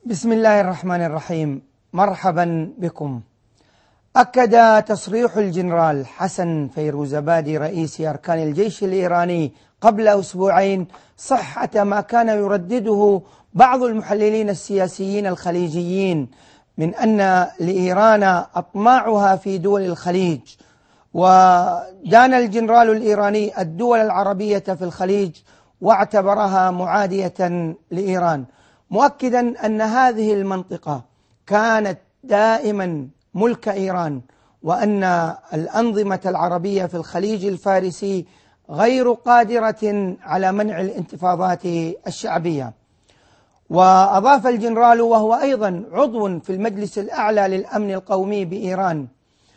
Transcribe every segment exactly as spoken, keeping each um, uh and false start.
بسم الله الرحمن الرحيم. مرحبا بكم. أكد تصريح الجنرال حسن فيروزابادي رئيس أركان الجيش الإيراني قبل أسبوعين صحة ما كان يردده بعض المحللين السياسيين الخليجيين من أن لإيران أطماعها في دول الخليج، ودان الجنرال الإيراني الدول العربية في الخليج واعتبرها معادية لإيران، مؤكدا أن هذه المنطقة كانت دائما ملك إيران، وأن الأنظمة العربية في الخليج الفارسي غير قادرة على منع الانتفاضات الشعبية. وأضاف الجنرال وهو أيضا عضو في المجلس الأعلى للأمن القومي بإيران،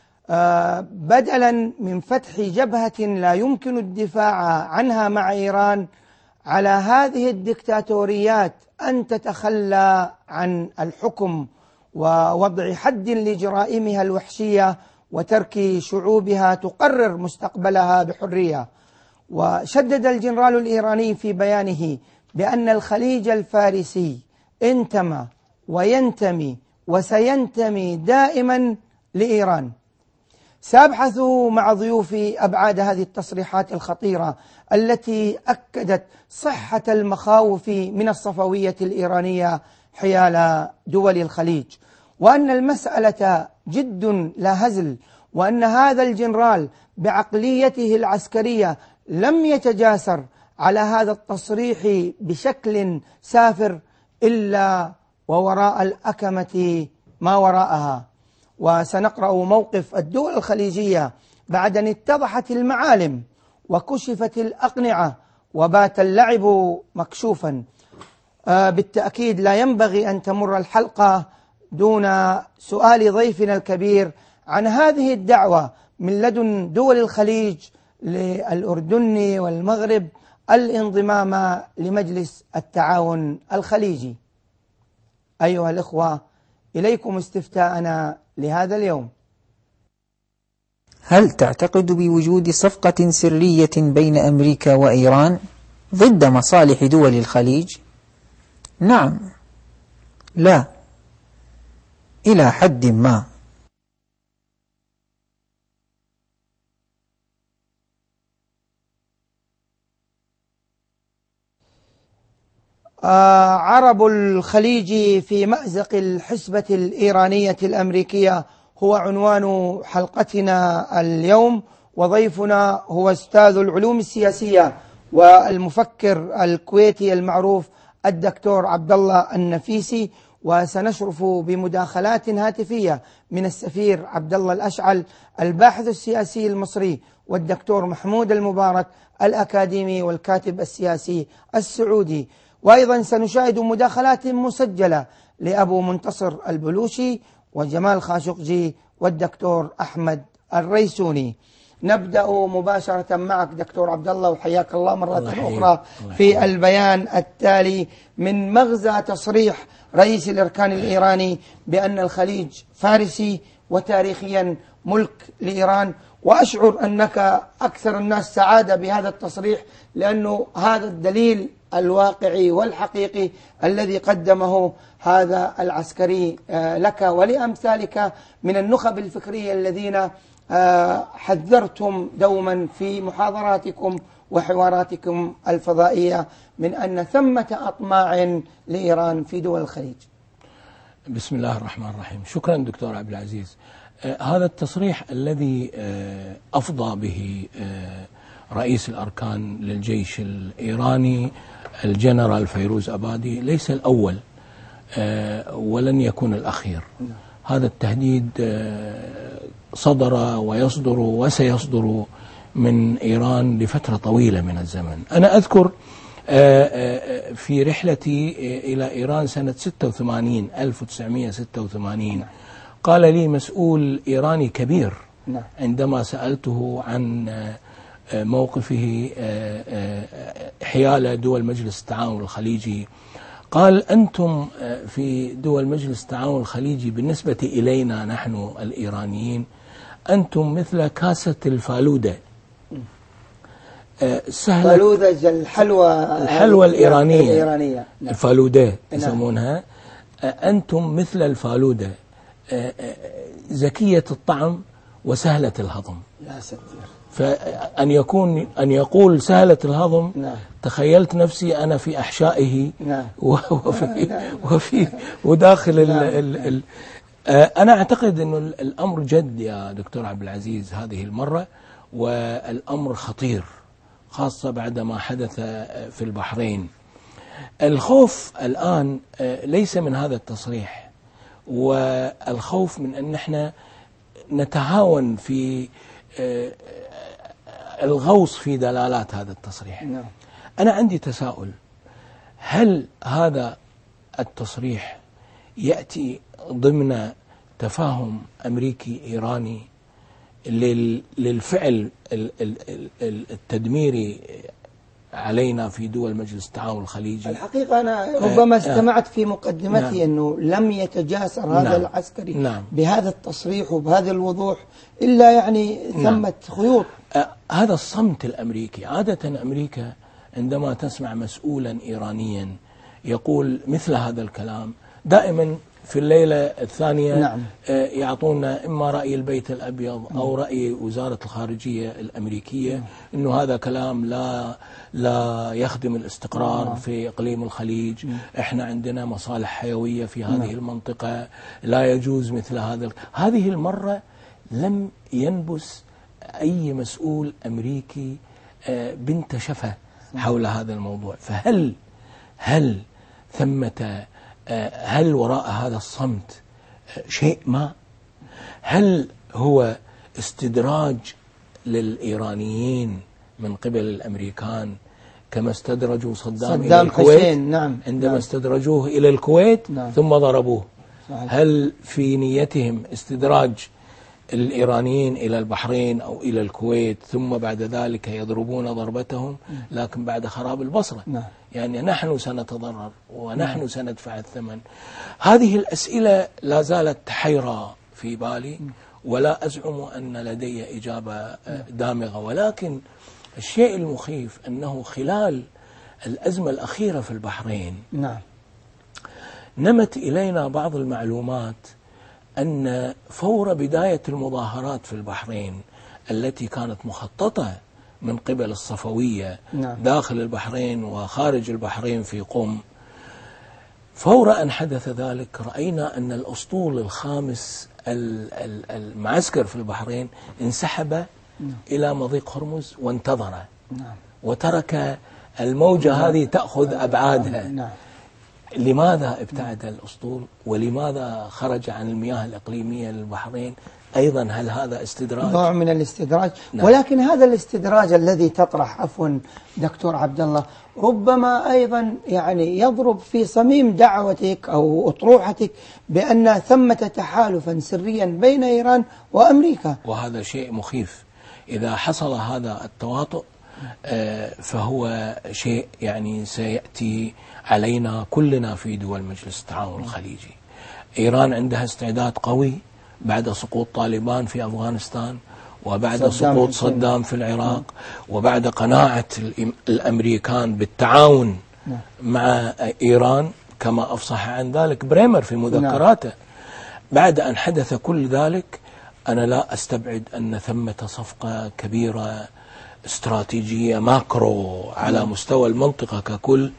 بدلا من فتح جبهة لا يمكن الدفاع عنها مع إيران، على هذه الدكتاتوريات أن تتخلى عن الحكم ووضع حد لجرائمها الوحشية وترك شعوبها تقرر مستقبلها بحرية. وشدد الجنرال الإيراني في بيانه بأن الخليج الفارسي انتمى وينتمي وسينتمي دائما لإيران. سأبحث مع ضيوفي أبعاد هذه التصريحات الخطيرة التي أكدت صحة المخاوف من الصفوية الإيرانية حيال دول الخليج، وأن المسألة جد لا هزل، وأن هذا الجنرال بعقليته العسكرية لم يتجاسر على هذا التصريح بشكل سافر إلا ووراء الأكمة ما وراءها. وسنقرأ موقف الدول الخليجية بعد أن اتضحت المعالم وكشفت الأقنعة وبات اللعب مكشوفا. آه بالتأكيد لا ينبغي أن تمر الحلقة دون سؤال ضيفنا الكبير عن هذه الدعوة من لدن دول الخليج للأردن والمغرب الانضمام لمجلس التعاون الخليجي. أيها الإخوة، إليكم استفتاءنا لهذا اليوم: هل تعتقد بوجود صفقة سرية بين أمريكا وإيران ضد مصالح دول الخليج؟ نعم، لا، إلى حد ما. آه عرب الخليج في مأزق الحسبة الإيرانية الأمريكية هو عنوان حلقتنا اليوم، وضيفنا هو أستاذ العلوم السياسية والمفكر الكويتي المعروف الدكتور عبد الله النفيسي. وسنشرف بمداخلات هاتفية من السفير عبد الله الأشعل الباحث السياسي المصري، والدكتور محمود المبارك الأكاديمي والكاتب السياسي السعودي. وأيضا سنشاهد مداخلات مسجلة لأبو منتصر البلوشي وجمال خاشقجي والدكتور أحمد الريسوني. نبدأ مباشرة معك دكتور عبد الله، وحياك الله مرة أخرى في البيان التالي من مغزى تصريح رئيس الأركان الإيراني بأن الخليج فارسي وتاريخيا ملك لإيران. وأشعر أنك أكثر الناس سعادة بهذا التصريح، لأنه هذا الدليل الواقعي والحقيقي الذي قدمه هذا العسكري لك ولأمثالك من النخب الفكرية الذين حذرتم دوما في محاضراتكم وحواراتكم الفضائية من أن ثمة أطماع لإيران في دول الخليج. بسم الله الرحمن الرحيم. شكرا دكتور عبد العزيز. آه هذا التصريح الذي آه أفضى به آه رئيس الأركان للجيش الإيراني الجنرال فيروز أبادي ليس الأول آه ولن يكون الأخير. هذا التهديد آه صدر ويصدر وسيصدر من إيران لفترة طويلة من الزمن. أنا أذكر في رحلتي إلى إيران سنة ستة وثمانين ألف وتسعمئة وستة وثمانين قال لي مسؤول إيراني كبير عندما سألته عن موقفه حيال دول مجلس التعاون الخليجي، قال: أنتم في دول مجلس التعاون الخليجي بالنسبة إلينا نحن الإيرانيين أنتم مثل كاسة الفالودة. سهلة فالودة الحلوى الحلوى الإيرانية, الإيرانية. الفالودة يسمونها. أنتم مثل الفالودة زكية الطعم وسهلة الهضم. يا ستير. فأن يكون أن يقول سهلة الهضم، نعم. تخيلت نفسي أنا في أحشائه، نعم. وفي نعم. وفي وداخل نعم. ال ال ال أنا أعتقد أن الأمر جد يا دكتور عبد العزيز هذه المرة، والأمر خطير خاصة بعد ما حدث في البحرين. الخوف الآن ليس من هذا التصريح، والخوف من أن احنا نتهاون في الغوص في دلالات هذا التصريح. نعم. أنا عندي تساؤل، هل هذا التصريح يأتي ضمن تفاهم أمريكي إيراني للفعل التدميري علينا في دول مجلس التعاون الخليجي؟ الحقيقة أنا ربما استمعت في مقدمتي نعم. أنه لم يتجاسر هذا نعم. العسكري نعم. بهذا التصريح وبهذا الوضوح، إلا يعني ثمة نعم. خيوط. آه هذا الصمت الأمريكي. عادة أمريكا عندما تسمع مسؤولا إيرانيا يقول مثل هذا الكلام دائما في الليلة الثانية نعم. يعطونا إما رأي البيت الأبيض أو رأي وزارة الخارجية الأمريكية نعم. إنه هذا كلام لا لا يخدم الاستقرار نعم. في إقليم الخليج. نعم. إحنا عندنا مصالح حيوية في هذه نعم. المنطقة، لا يجوز مثل هذا. هذه المرة لم ينبس أي مسؤول أمريكي بنت شفة حول هذا الموضوع. فهل هل ثمة هل وراء هذا الصمت شيء ما؟ هل هو استدراج للإيرانيين من قبل الأمريكان كما استدرجوا صدام, صدام إلى الكويت؟ نعم. عندما نعم. استدرجوه إلى الكويت نعم. ثم ضربوه. صحيح. هل في نيتهم استدراج الإيرانيين إلى البحرين أو إلى الكويت ثم بعد ذلك يضربون ضربتهم لكن بعد خراب البصرة؟ نعم. يعني نحن سنتضرر ونحن نعم. سندفع الثمن. هذه الأسئلة لا زالت تحيرى في بالي، ولا أزعم أن لدي إجابة دامغة، ولكن الشيء المخيف أنه خلال الأزمة الأخيرة في البحرين نعم. نمت إلينا بعض المعلومات أن فور بداية المظاهرات في البحرين التي كانت مخططة من قبل الصفوية نعم. داخل البحرين وخارج البحرين في قم، فور أن حدث ذلك رأينا أن الأسطول الخامس المعسكر في البحرين انسحب نعم. إلى مضيق هرمز وانتظر نعم. وترك الموجة نعم. هذه تأخذ أبعادها. نعم. لماذا ابتعد الأسطول ولماذا خرج عن المياه الإقليمية للبحرين؟ أيضا هل هذا استدراج؟ نوع من الاستدراج. نعم. ولكن هذا الاستدراج الذي تطرح عفوا دكتور عبد الله ربما أيضا يعني يضرب في صميم دعوتك أو أطروحتك بأن ثمة تحالفا سريا بين إيران وأمريكا، وهذا شيء مخيف. إذا حصل هذا التواطؤ فهو شيء يعني سيأتي علينا كلنا في دول مجلس التعاون الخليجي. إيران عندها استعداد قوي بعد سقوط طالبان في أفغانستان، وبعد سقوط صدام في العراق، وبعد قناعة الأمريكان بالتعاون مع إيران كما أفصح عن ذلك بريمر في مذكراته. بعد أن حدث كل ذلك أنا لا أستبعد أن ثمة صفقة كبيرة استراتيجية ماكرو على مستوى المنطقة ككل.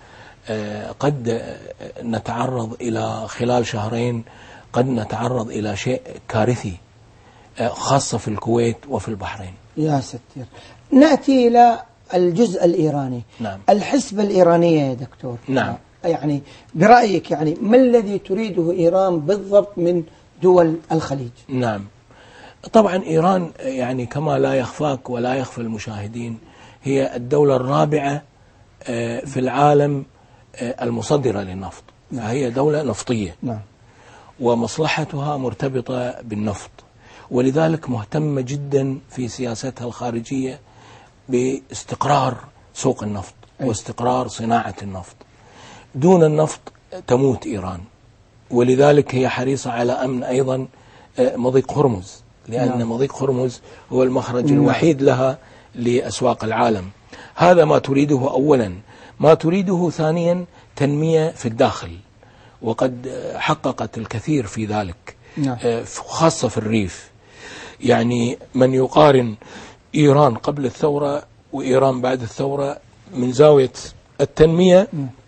قد نتعرض إلى خلال شهرين قد نتعرض إلى شيء كارثي خاصة في الكويت وفي البحرين. يا ستير. نأتي إلى الجزء الإيراني. نعم. الحسبة الإيرانية يا دكتور. نعم. يعني برأيك يعني ما الذي تريده إيران بالضبط من دول الخليج؟ نعم. طبعا إيران يعني كما لا يخفاك ولا يخفى المشاهدين هي الدولة الرابعة في العالم المصدرة للنفط. نعم. فهي دولة نفطية. نعم. ومصلحتها مرتبطة بالنفط، ولذلك مهتمة جدا في سياستها الخارجية باستقرار سوق النفط أي. واستقرار صناعة النفط. دون النفط تموت إيران، ولذلك هي حريصة على أمن أيضا مضيق هرمز، لأن نعم. مضيق هرمز هو المخرج نعم. الوحيد لها لأسواق العالم. هذا ما تريده أولا. ما تريده ثانيا تنمية في الداخل، وقد حققت الكثير في ذلك، نعم. خاصة في الريف. يعني من يقارن إيران قبل الثورة وإيران بعد الثورة من زاوية التنمية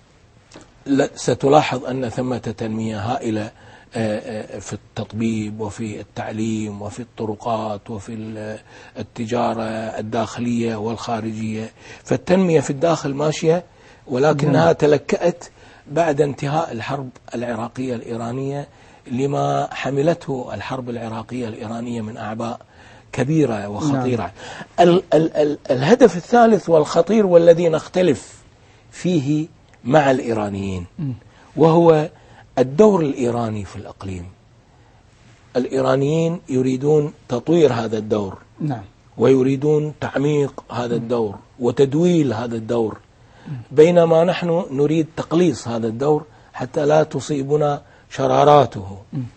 ستلاحظ أن ثمة تنمية هائلة في التطبيب وفي التعليم وفي الطرقات وفي التجارة الداخلية والخارجية. فالتنمية في الداخل ماشية، ولكنها تلكأت بعد انتهاء الحرب العراقية الإيرانية لما حملته الحرب العراقية الإيرانية من أعباء كبيرة وخطيرة. ال ال ال الهدف الثالث والخطير والذي نختلف فيه مع الإيرانيين وهو الدور الإيراني في الإقليم. الإيرانيين يريدون تطوير هذا الدور، نعم. ويريدون تعميق هذا الدور وتدويل هذا الدور، بينما نحن نريد تقليص هذا الدور حتى لا تصيبنا شراراته.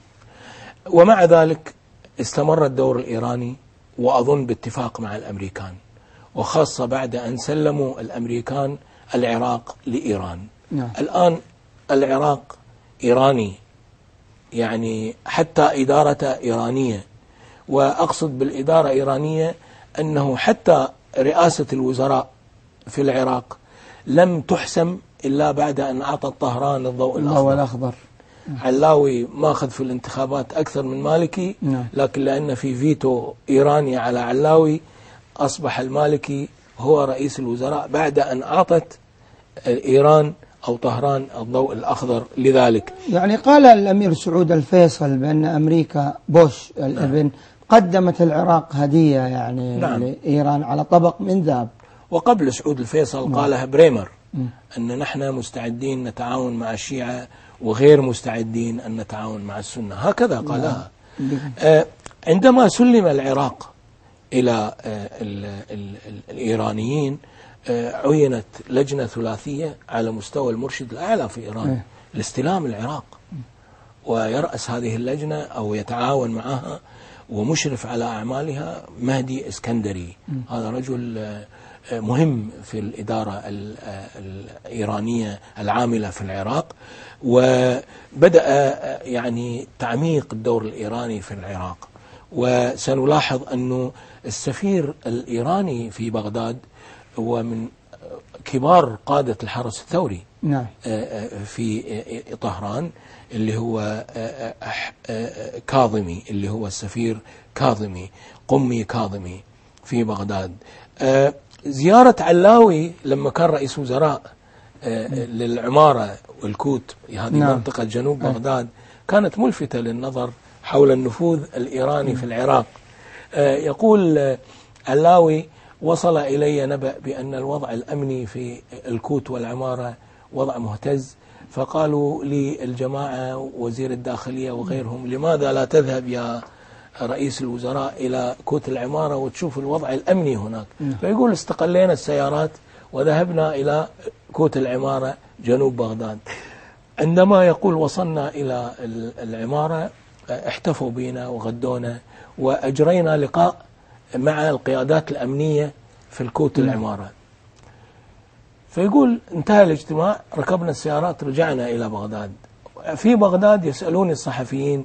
ومع ذلك استمر الدور الإيراني، وأظن باتفاق مع الأمريكان، وخاصة بعد أن سلموا الأمريكان العراق لإيران. نعم. الآن العراق إيراني، يعني حتى إدارة إيرانية. وأقصد بالإدارة إيرانية أنه حتى رئاسة الوزراء في العراق لم تحسم إلا بعد أن أعطت طهران الضوء الأخضر. الأخضر. علاوي ماخذ في الانتخابات أكثر من مالكي، لكن لأن في فيتو إيراني على علاوي أصبح المالكي هو رئيس الوزراء بعد أن أعطت إيران أو طهران الضوء الأخضر لذلك. يعني قال الأمير سعود الفيصل بأن أمريكا بوش الابن نعم. قدمت العراق هدية يعني نعم. لإيران على طبق من ذهب. وقبل سعود الفيصل نعم. قالها بريمر م. أن نحن مستعدين نتعاون مع الشيعة وغير مستعدين أن نتعاون مع السنة، هكذا قالها. نعم. آه عندما سلم العراق إلى آه ال ال ال الإيرانيين آه عينت لجنة ثلاثية على مستوى المرشد الأعلى في إيران م. لاستلام العراق، ويرأس هذه اللجنة أو يتعاون معها ومشرف على أعمالها مهدي اسكندري. م. هذا رجل آه مهم في الإدارة الإيرانية العاملة في العراق، وبدأ يعني تعميق الدور الإيراني في العراق. وسنلاحظ أنه السفير الإيراني في بغداد هو من كبار قادة الحرس الثوري نعم. في طهران، اللي هو كاظمي، اللي هو السفير كاظمي، قمي كاظمي في بغداد. زيارة علاوي لما كان رئيس وزراء للعمارة والكوت، هذه نعم. منطقة جنوب بغداد، كانت ملفتة للنظر حول النفوذ الإيراني في العراق. يقول علاوي: وصل إلي نبأ بأن الوضع الأمني في الكوت والعمارة وضع مهتز، فقالوا لي الجماعة وزير الداخلية وغيرهم: لماذا لا تذهب يا رئيس الوزراء إلى كوت العمارة وتشوف الوضع الأمني هناك؟ فيقول: استقلينا السيارات وذهبنا إلى كوت العمارة جنوب بغداد. عندما يقول وصلنا إلى العمارة احتفوا بنا وغدونا، وأجرينا لقاء مع القيادات الأمنية في الكوت العمارة. فيقول: انتهى الاجتماع، ركبنا السيارات، رجعنا إلى بغداد. في بغداد يسألوني الصحفيين: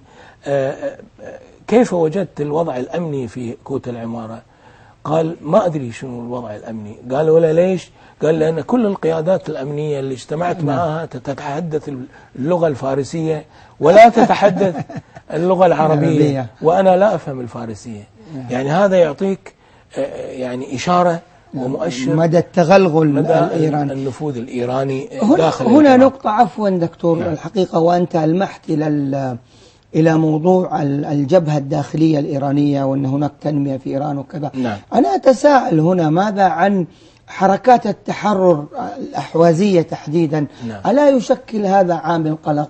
كيف وجدت الوضع الأمني في كوت العمارة؟ قال: ما أدري شنو الوضع الأمني. قال: ولا ليش؟ قال: لأن كل القيادات الأمنية اللي اجتمعت معها تتحدث اللغة الفارسية ولا تتحدث اللغة العربية، وأنا لا أفهم الفارسية. يعني هذا يعطيك يعني إشارة ومؤشر مدى التغلغل الإيراني، النفوذ الإيراني داخل هنا الإيران. نقطة عفوا دكتور نعم. الحقيقة وأنت ألمحت إلى إلى موضوع الجبهة الداخلية الإيرانية وأن هناك تنمية في إيران وكذا نعم. أنا أتساءل هنا ماذا عن حركات التحرر الأحوازية تحديدا؟ نعم. ألا يشكل هذا عامل قلق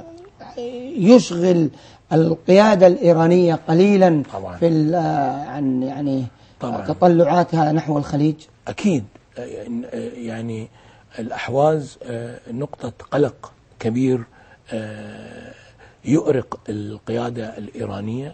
يشغل القيادة الإيرانية قليلا طبعا. في عن يعني طبعا. تطلعاتها نحو الخليج؟ أكيد، يعني الأحواز نقطة قلق كبير يؤرق القيادة الإيرانية،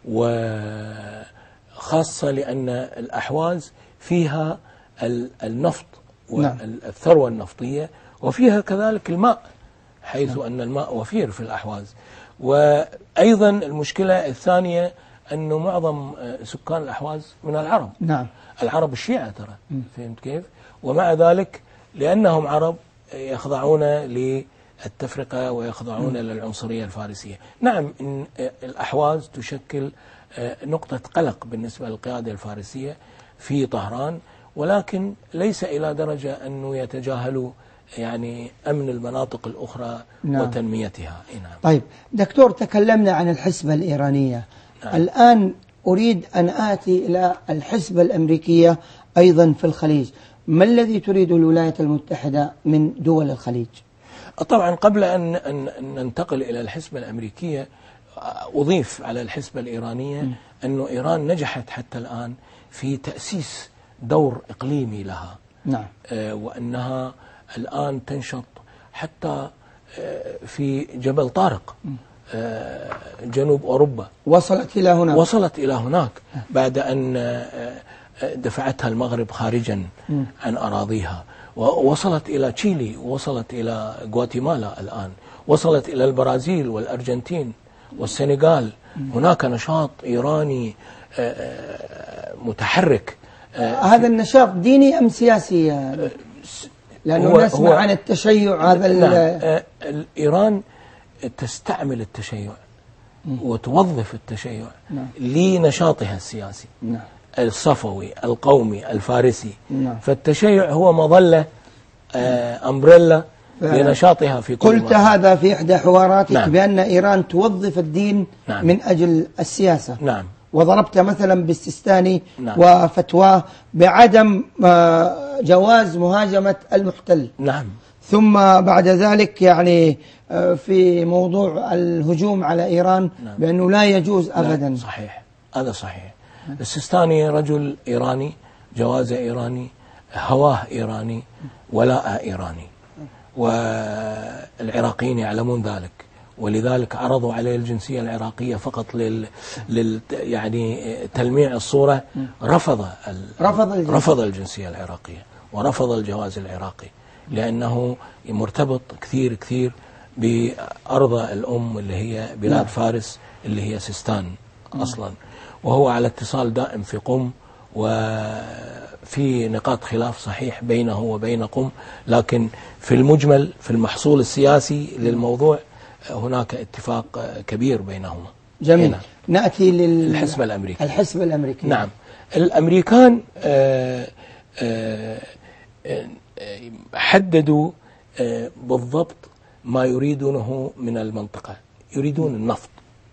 وخاصة لأن الأحواز فيها النفط والثروة النفطية، وفيها كذلك الماء. حيث أن الماء وفير في الأحواز. وأيضا المشكلة الثانية أنه معظم سكان الأحواز من العرب. نعم. العرب الشيعة ترى، فهمت كيف؟ ومع ذلك لأنهم عرب يخضعون للتفرقة ويخضعون م. للعنصرية الفارسية. نعم، إن الأحواز تشكل نقطة قلق بالنسبة للقيادة الفارسية في طهران، ولكن ليس إلى درجة أنه يتجاهلوا يعني أمن المناطق الأخرى. نعم. وتنميتها. نعم. طيب دكتور، تكلمنا عن الحسبة الإيرانية. نعم. الآن أريد أن آتي إلى الحسبة الأمريكية أيضا في الخليج. ما الذي تريد الولايات المتحدة من دول الخليج؟ طبعا قبل أن ننتقل إلى الحسبة الأمريكية، أضيف على الحسبة الإيرانية م. أن إيران نجحت حتى الآن في تأسيس دور إقليمي لها. نعم. آه وأنها الآن تنشط حتى آه في جبل طارق، آه جنوب أوروبا. وصلت إلى هناك. وصلت إلى هناك بعد أن آه دفعتها المغرب خارجا م. عن أراضيها، ووصلت إلى تشيلي، ووصلت إلى غواتيمالا الآن، وصلت إلى البرازيل والأرجنتين والسنغال. م. هناك نشاط إيراني آه متحرك. هذا النشاط ديني أم سياسي؟ لأنه نسمع عن التشيع هذا. نعم. إيران تستعمل التشيع وتوظف التشيع نعم. لنشاطها السياسي نعم. الصفوي القومي الفارسي نعم. فالتشيع هو مظلة آه أمبريلا لنشاطها في كل قلت مرة. هذا في إحدى حواراتك نعم. بأن إيران توظف الدين نعم. من أجل السياسة. نعم. وضربت مثلا بالسيستاني نعم. وفتواه بعدم جواز مهاجمة المحتل. نعم. ثم بعد ذلك يعني في موضوع الهجوم على إيران نعم. بأنه لا يجوز أبدا. لا صحيح، هذا صحيح. نعم. السيستاني رجل إيراني، جوازه إيراني، هواه إيراني، ولاء إيراني، والعراقيين يعلمون ذلك، ولذلك عرضوا عليه الجنسية العراقية فقط لل, لل... يعني تلميع الصورة. رفض ال... رفض, الجنسية. رفض الجنسية العراقية ورفض الجواز العراقي، لأنه مرتبط كثير كثير بأرض الأم اللي هي بلاد لا. فارس اللي هي سيستان أصلا، وهو على اتصال دائم في قم، وفي نقاط خلاف صحيح بينه وبين قم، لكن في المجمل في المحصول السياسي للموضوع هناك اتفاق كبير بينهما. جميل. هنا. نأتي للحسبة الأمريكية. الحسبة الأمريكية. نعم. الأمريكان آآ آآ حددوا بالضبط ما يريدونه من المنطقة. يريدون النفط،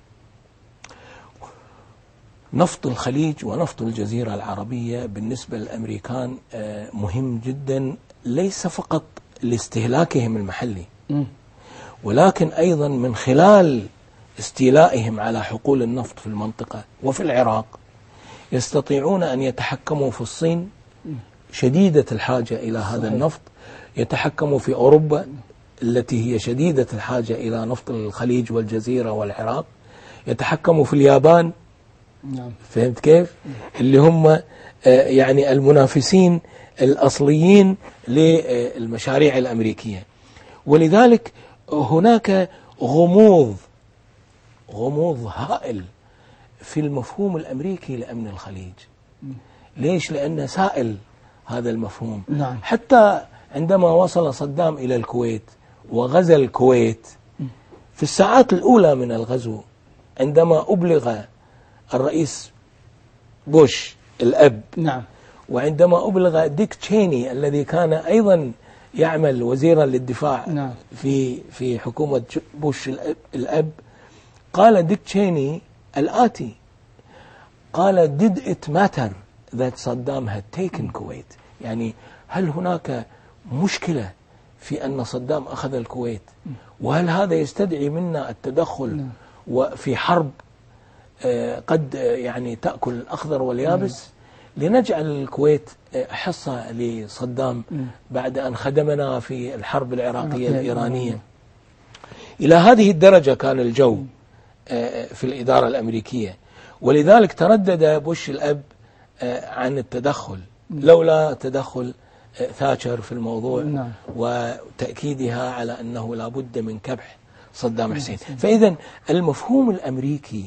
نفط الخليج ونفط الجزيرة العربية بالنسبة للأمريكان مهم جدا، ليس فقط لاستهلاكهم المحلي م. ولكن أيضا من خلال استيلائهم على حقول النفط في المنطقة وفي العراق يستطيعون أن يتحكموا في الصين شديدة الحاجة إلى هذا صحيح. النفط، يتحكموا في أوروبا التي هي شديدة الحاجة إلى نفط الخليج والجزيرة والعراق، يتحكموا في اليابان. نعم. فهمت كيف؟ اللي هم يعني المنافسين الأصليين للمشاريع الأمريكية. ولذلك هناك غموض غموض هائل في المفهوم الأمريكي لأمن الخليج. ليش؟ لأنه سائل هذا المفهوم. نعم. حتى عندما وصل صدام إلى الكويت وغزا الكويت في الساعات الأولى من الغزو، عندما أبلغ الرئيس بوش الأب نعم. وعندما أبلغ ديك تشيني الذي كان أيضا يعمل وزيرا للدفاع نعم. في في حكومة بوش الأب، قال ديك تشيني الآتي، قال did it matter that Saddam had taken Kuwait؟ يعني هل هناك مشكلة في أن صدام أخذ الكويت؟ وهل هذا يستدعي منا التدخل وفي حرب قد يعني تأكل الأخضر واليابس لنجعل الكويت حصة لصدام بعد أن خدمنا في الحرب العراقية الإيرانية؟ إلى هذه الدرجة كان الجو في الإدارة الأمريكية، ولذلك تردد بوش الأب عن التدخل. لولا تدخل ثاتشر في الموضوع نعم. وتأكيدها على أنه لا بد من كبح صدام حسين. فإذا المفهوم الأمريكي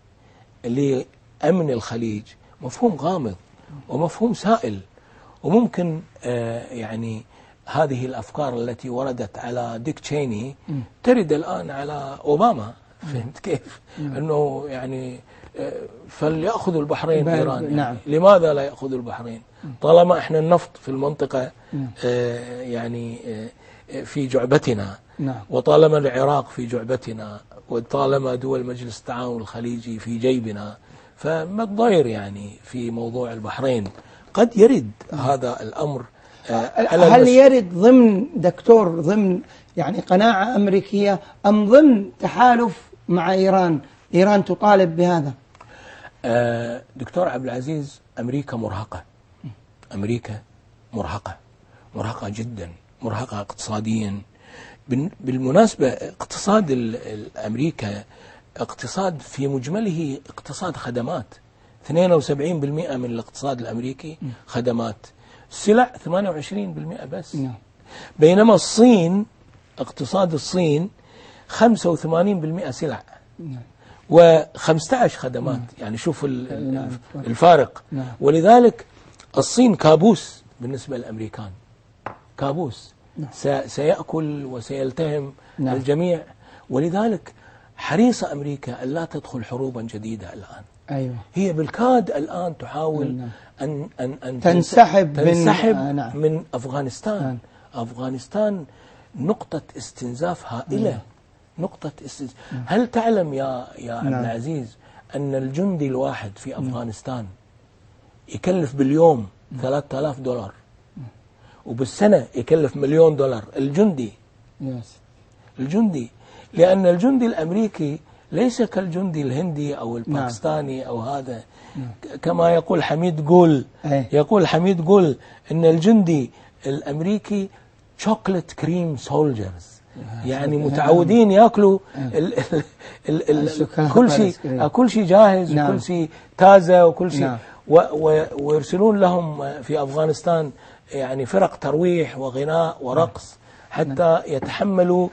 لأمن الخليج مفهوم غامض ومفهوم سائل، وممكن يعني هذه الأفكار التي وردت على ديك تشيني ترد الآن على أوباما. فهمت كيف؟ أنه يعني فليأخذوا البحرين إيران، يعني نعم. لماذا لا يأخذوا البحرين طالما إحنا النفط في المنطقة آه يعني آه في جعبتنا، نعم. وطالما العراق في جعبتنا، وطالما دول مجلس التعاون الخليجي في جيبنا، فما تضير يعني في موضوع البحرين. قد يرد هذا الأمر آه على هل يرد ضمن دكتور ضمن يعني قناعة أمريكية أم ضمن تحالف مع إيران؟ إيران تطالب بهذا. آه دكتور عبد العزيز، أمريكا مرهقة، أمريكا مرهقة مرهقة جدا، مرهقة اقتصاديا. بالمناسبة اقتصاد الأمريكا اقتصاد في مجمله اقتصاد خدمات، اثنين وسبعين بالمئة من الاقتصاد الأمريكي خدمات، سلع ثمانية وعشرين بالمئة بس. بينما الصين اقتصاد الصين خمسة وثمانين بالمئة سلع وخمسة عشر خدمات. يعني شوف الفارق. ولذلك الصين كابوس بالنسبة للأمريكان، كابوس سيأكل وسيلتهم الجميع. ولذلك حريصة أمريكا أن لا تدخل حروبا جديدة الآن. أيوة. هي بالكاد الآن تحاول نعم. أن, أن, أن تنسحب, تنسحب من, آه نعم. من أفغانستان. نعم. أفغانستان نقطة استنزاف هائلة. نعم. نقطة استنزاف. نعم. هل تعلم يا يا عبد نعم. العزيز أن الجندي الواحد في أفغانستان يكلف باليوم ثلاثة آلاف دولار وبالسنة يكلف مليون دولار الجندي. يس. الجندي، لأن الجندي الأمريكي ليس كالجندي الهندي أو الباكستاني نعم. أو هذا نعم. كما يقول حميد قول أي. يقول حميد قول إن الجندي الأمريكي شوكولات كريم سولجرز، يعني متعودين يأكلوا ال ال ال ال كل شيء كل شيء جاهز نعم. وكل شيء تازة وكل شيء نعم. ويرسلون لهم في أفغانستان يعني فرق ترويح وغناء ورقص حتى يتحملوا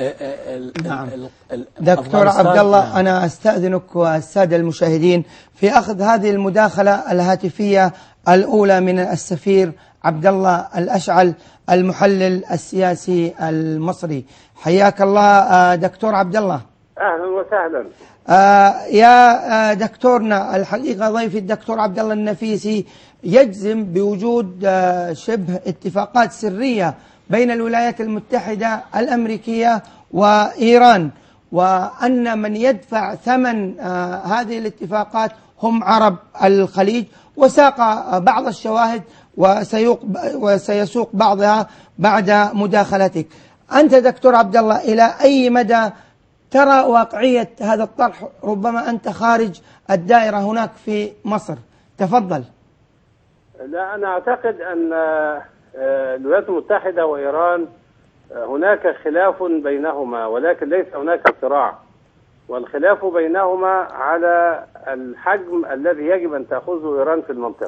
نعم. دكتور عبد الله، نعم. أنا أستأذنك والسادة المشاهدين في أخذ هذه المداخلة الهاتفية الأولى من السفير عبد الله الأشعل المحلل السياسي المصري. حياك الله دكتور عبد الله. أهلا وسهلا. آه يا دكتورنا، الحقيقة ضيفي الدكتور عبد الله النفيسي يجزم بوجود آه شبه اتفاقات سرية بين الولايات المتحدة الأمريكية وإيران، وأن من يدفع ثمن آه هذه الاتفاقات هم عرب الخليج، وساق بعض الشواهد وسيوق وسيسوق بعضها بعد مداخلتك. أنت دكتور عبد الله إلى أي مدى ترى واقعية هذا الطرح؟ ربما أنت خارج الدائرة هناك في مصر، تفضل. لا، أنا أعتقد أن الولايات المتحدة وإيران هناك خلاف بينهما، ولكن ليس هناك صراع، والخلاف بينهما على الحجم الذي يجب أن تأخذه إيران في المنطقة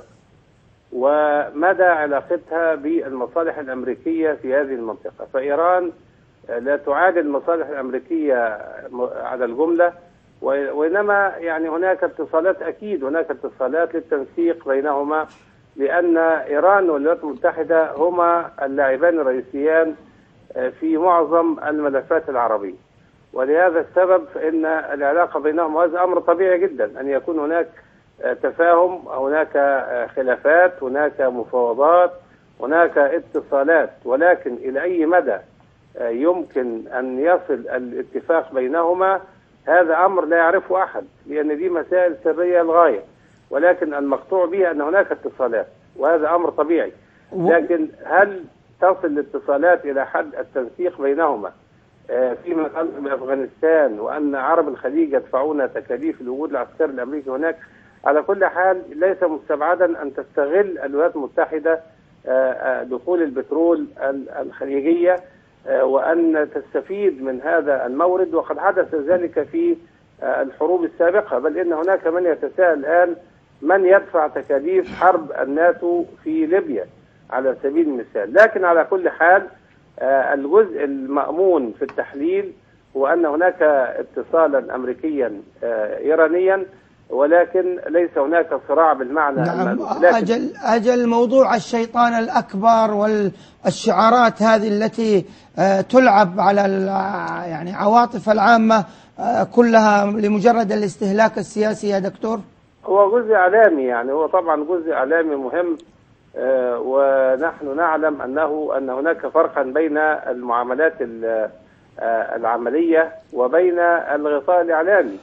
ومدى علاقتها بالمصالح الأمريكية في هذه المنطقة. فإيران لا تعادل المصالح الأمريكية على الجملة، وإنما يعني هناك اتصالات، أكيد هناك اتصالات للتنسيق بينهما، لأن إيران والولايات المتحدة هما اللاعبان الرئيسيان في معظم الملفات العربية، ولهذا السبب فإن العلاقة بينهم، هذا أمر طبيعي جدا أن يكون هناك تفاهم، هناك خلافات، هناك مفاوضات، هناك اتصالات، ولكن إلى أي مدى يمكن أن يصل الاتفاق بينهما هذا أمر لا يعرفه أحد، لأن دي مسائل سرية للغاية، ولكن المقطوع به أن هناك اتصالات وهذا أمر طبيعي. لكن هل تصل الاتصالات إلى حد التنسيق بينهما فيما يتعلق بأفغانستان وأن عرب الخليج يدفعون تكاليف الوجود العسكري الأمريكي هناك؟ على كل حال ليس مستبعدا أن تستغل الولايات المتحدة دخول البترول الخليجية وأن تستفيد من هذا المورد، وقد حدث ذلك في الحروب السابقة، بل إن هناك من يتساءل الآن من يدفع تكاليف حرب الناتو في ليبيا، على سبيل المثال. لكن على كل حال الجزء المأمون في التحليل هو أن هناك اتصالا أمريكيا إيرانيا، ولكن ليس هناك صراع بالمعنى نعم. أجل, أجل موضوع الشيطان الأكبر والشعارات هذه التي تلعب على يعني عواطف العامة كلها لمجرد الاستهلاك السياسي يا دكتور. هو جزء إعلامي، يعني هو طبعا جزء إعلامي مهم، ونحن نعلم أنه أن هناك فرقا بين المعاملات العملية وبين الغطاء الإعلامي.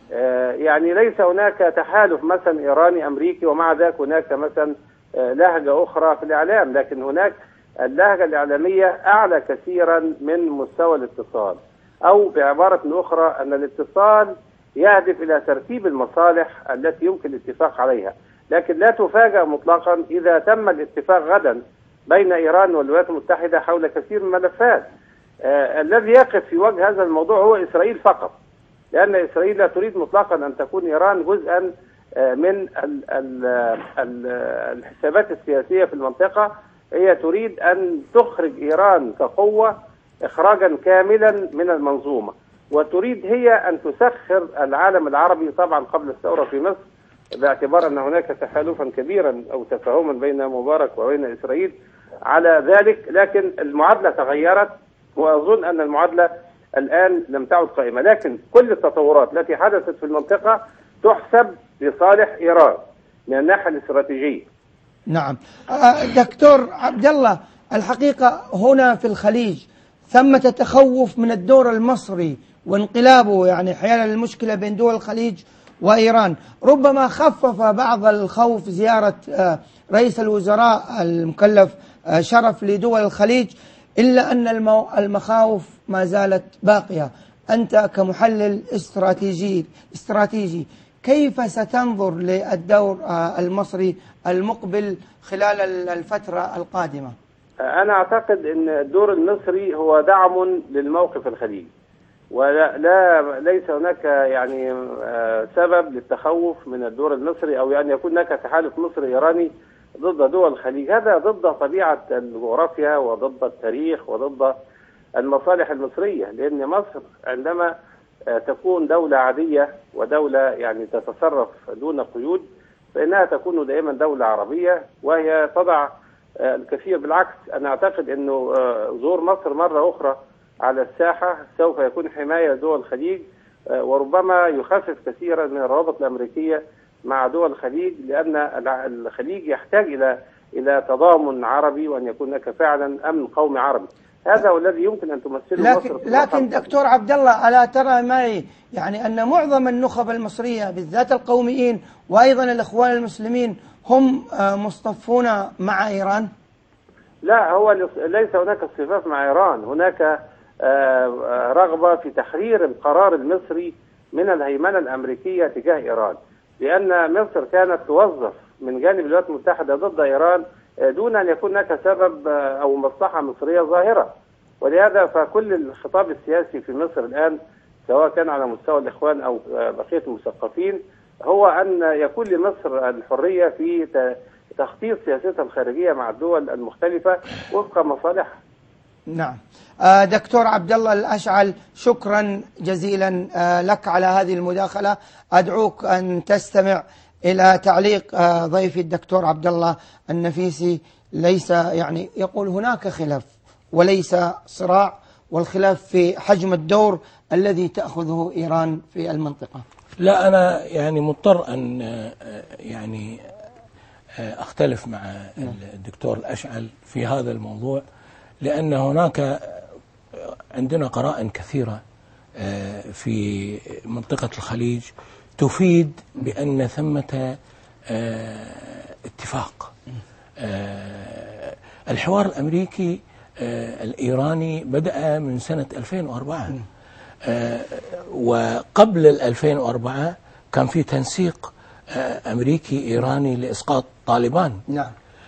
يعني ليس هناك تحالف مثلا إيراني أمريكي ومع ذلك هناك مثلا لهجة أخرى في الإعلام، لكن هناك اللهجة الإعلامية أعلى كثيرا من مستوى الاتصال، أو بعبارة أخرى أن الاتصال يهدف إلى ترتيب المصالح التي يمكن الاتفاق عليها، لكن لا تفاجأ مطلقا إذا تم الاتفاق غدا بين إيران والولايات المتحدة حول كثير من الملفات. آه الذي يقف في وجه هذا الموضوع هو إسرائيل فقط، لأن إسرائيل لا تريد مطلقا أن تكون إيران جزءا آه من ال ال ال الحسابات السياسية في المنطقة. هي تريد أن تخرج إيران كقوة إخراجا كاملا من المنظومة، وتريد هي أن تسخر العالم العربي طبعا قبل الثورة في مصر، باعتبار أن هناك تحالفا كبيرا أو تفاهما بين مبارك وبين إسرائيل على ذلك، لكن المعادلة تغيرت، وأظن أن المعادلة الآن لم تعد قائمة. لكن كل التطورات التي حدثت في المنطقة تحسب لصالح إيران من الناحية الاستراتيجية. نعم. دكتور عبد الله، الحقيقة هنا في الخليج ثمة تخوف من الدور المصري وانقلابه، يعني حيال المشكلة بين دول الخليج وإيران. ربما خفف بعض الخوف زيارة رئيس الوزراء المكلف شرف لدول الخليج، إلا أن المخاوف ما زالت باقية. أنت كمحلل استراتيجي استراتيجي كيف ستنظر للدور المصري المقبل خلال الفترة القادمة؟ أنا أعتقد أن الدور المصري هو دعم للموقف الخليجي، ولا لا ليس هناك يعني سبب للتخوف من الدور المصري، أو يعني يكون هناك تحالف مصري إيراني ضد دول الخليج. هذا ضد طبيعة الجغرافيا وضد التاريخ وضد المصالح المصرية، لأن مصر عندما تكون دولة عادية ودولة يعني تتصرف دون قيود فإنها تكون دائما دولة عربية، وهي تضع الكثير. بالعكس أنا أعتقد أنه ظهور مصر مرة أخرى على الساحة سوف يكون حماية لدول الخليج، وربما يخفف كثيرا من الروابط الأمريكية مع دول الخليج، لأن الخليج يحتاج إلى إلى تضامن عربي، وأن يكون هناك فعلا أمن قومي عربي. هذا هو الذي يمكن أن تمثله لكن مصر. لكن دكتور عبد الله، ألا ترى معي يعني أن معظم النخب المصرية بالذات القوميين وأيضا الإخوان المسلمين هم مصطفون مع إيران؟ لا، هو ليس هناك اصطفاف مع إيران، هناك رغبة في تحرير القرار المصري من الهيمنة الأمريكية تجاه إيران، لأن مصر كانت توظف من جانب الولايات المتحدة ضد إيران دون أن يكون هناك سبب أو مصلحة مصرية ظاهرة. ولهذا فكل الخطاب السياسي في مصر الآن سواء كان على مستوى الإخوان أو بقية المثقفين هو أن يكون لمصر الحرية في تخطيط سياستها الخارجية مع الدول المختلفة وفق مصالحها. نعم. دكتور عبد الله الأشعل، شكرا جزيلا لك على هذه المداخلة. أدعوك أن تستمع إلى تعليق ضيفي الدكتور عبد الله النفيسي. ليس يعني يقول هناك خلاف وليس صراع، والخلاف في حجم الدور الذي تأخذه إيران في المنطقة. لا، أنا يعني مضطر أن يعني أختلف مع الدكتور الأشعل في هذا الموضوع، لأن هناك عندنا قرائن كثيرة في منطقة الخليج تفيد بأن ثمة اتفاق. الحوار الأمريكي الإيراني بدأ من سنة ألفين وأربعة، وقبل ألفين وأربعة كان في تنسيق أمريكي إيراني لإسقاط طالبان. نعم.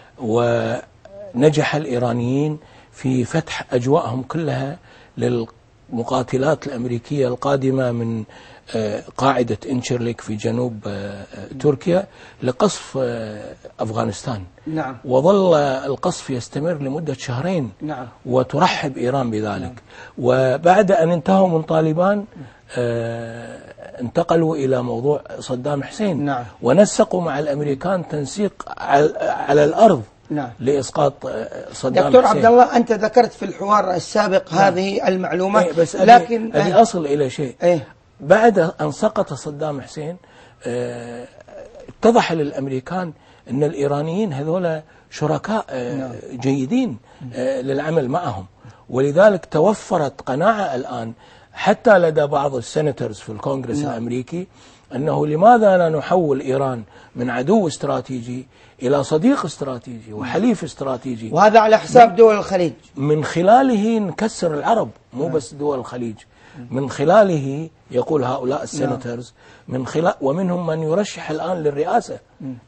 ونجح الإيرانيين في فتح أجواءهم كلها للمقاتلات الأمريكية القادمة من قاعدة إنشيرليك في جنوب تركيا لقصف أفغانستان. نعم. وظل القصف يستمر لمدة شهرين. نعم. وترحب إيران بذلك. نعم. وبعد أن انتهوا من طالبان انتقلوا إلى موضوع صدام حسين. نعم. ونسقوا مع الأمريكان تنسيق على الأرض. نعم. لإسقاط صدام دكتور حسين. عبد الله، أنت ذكرت في الحوار السابق نعم. هذه المعلومات. إيه بس لكن أبي أصل إلى شيء. إيه؟ بعد أن سقط صدام حسين اه اتضح للأمريكان أن الإيرانيين هذول شركاء اه نعم. جيدين اه للعمل معهم. ولذلك توفرت قناعة الآن حتى لدى بعض السيناتورز في الكونغرس نعم. الأمريكي أنه لماذا لا نحول إيران من عدو استراتيجي إلى صديق استراتيجي وحليف استراتيجي، وهذا على حساب دول الخليج. من خلاله نكسر العرب، مو بس دول الخليج. من خلاله يقول هؤلاء السيناتورز من خلال، ومنهم من يرشح الآن للرئاسة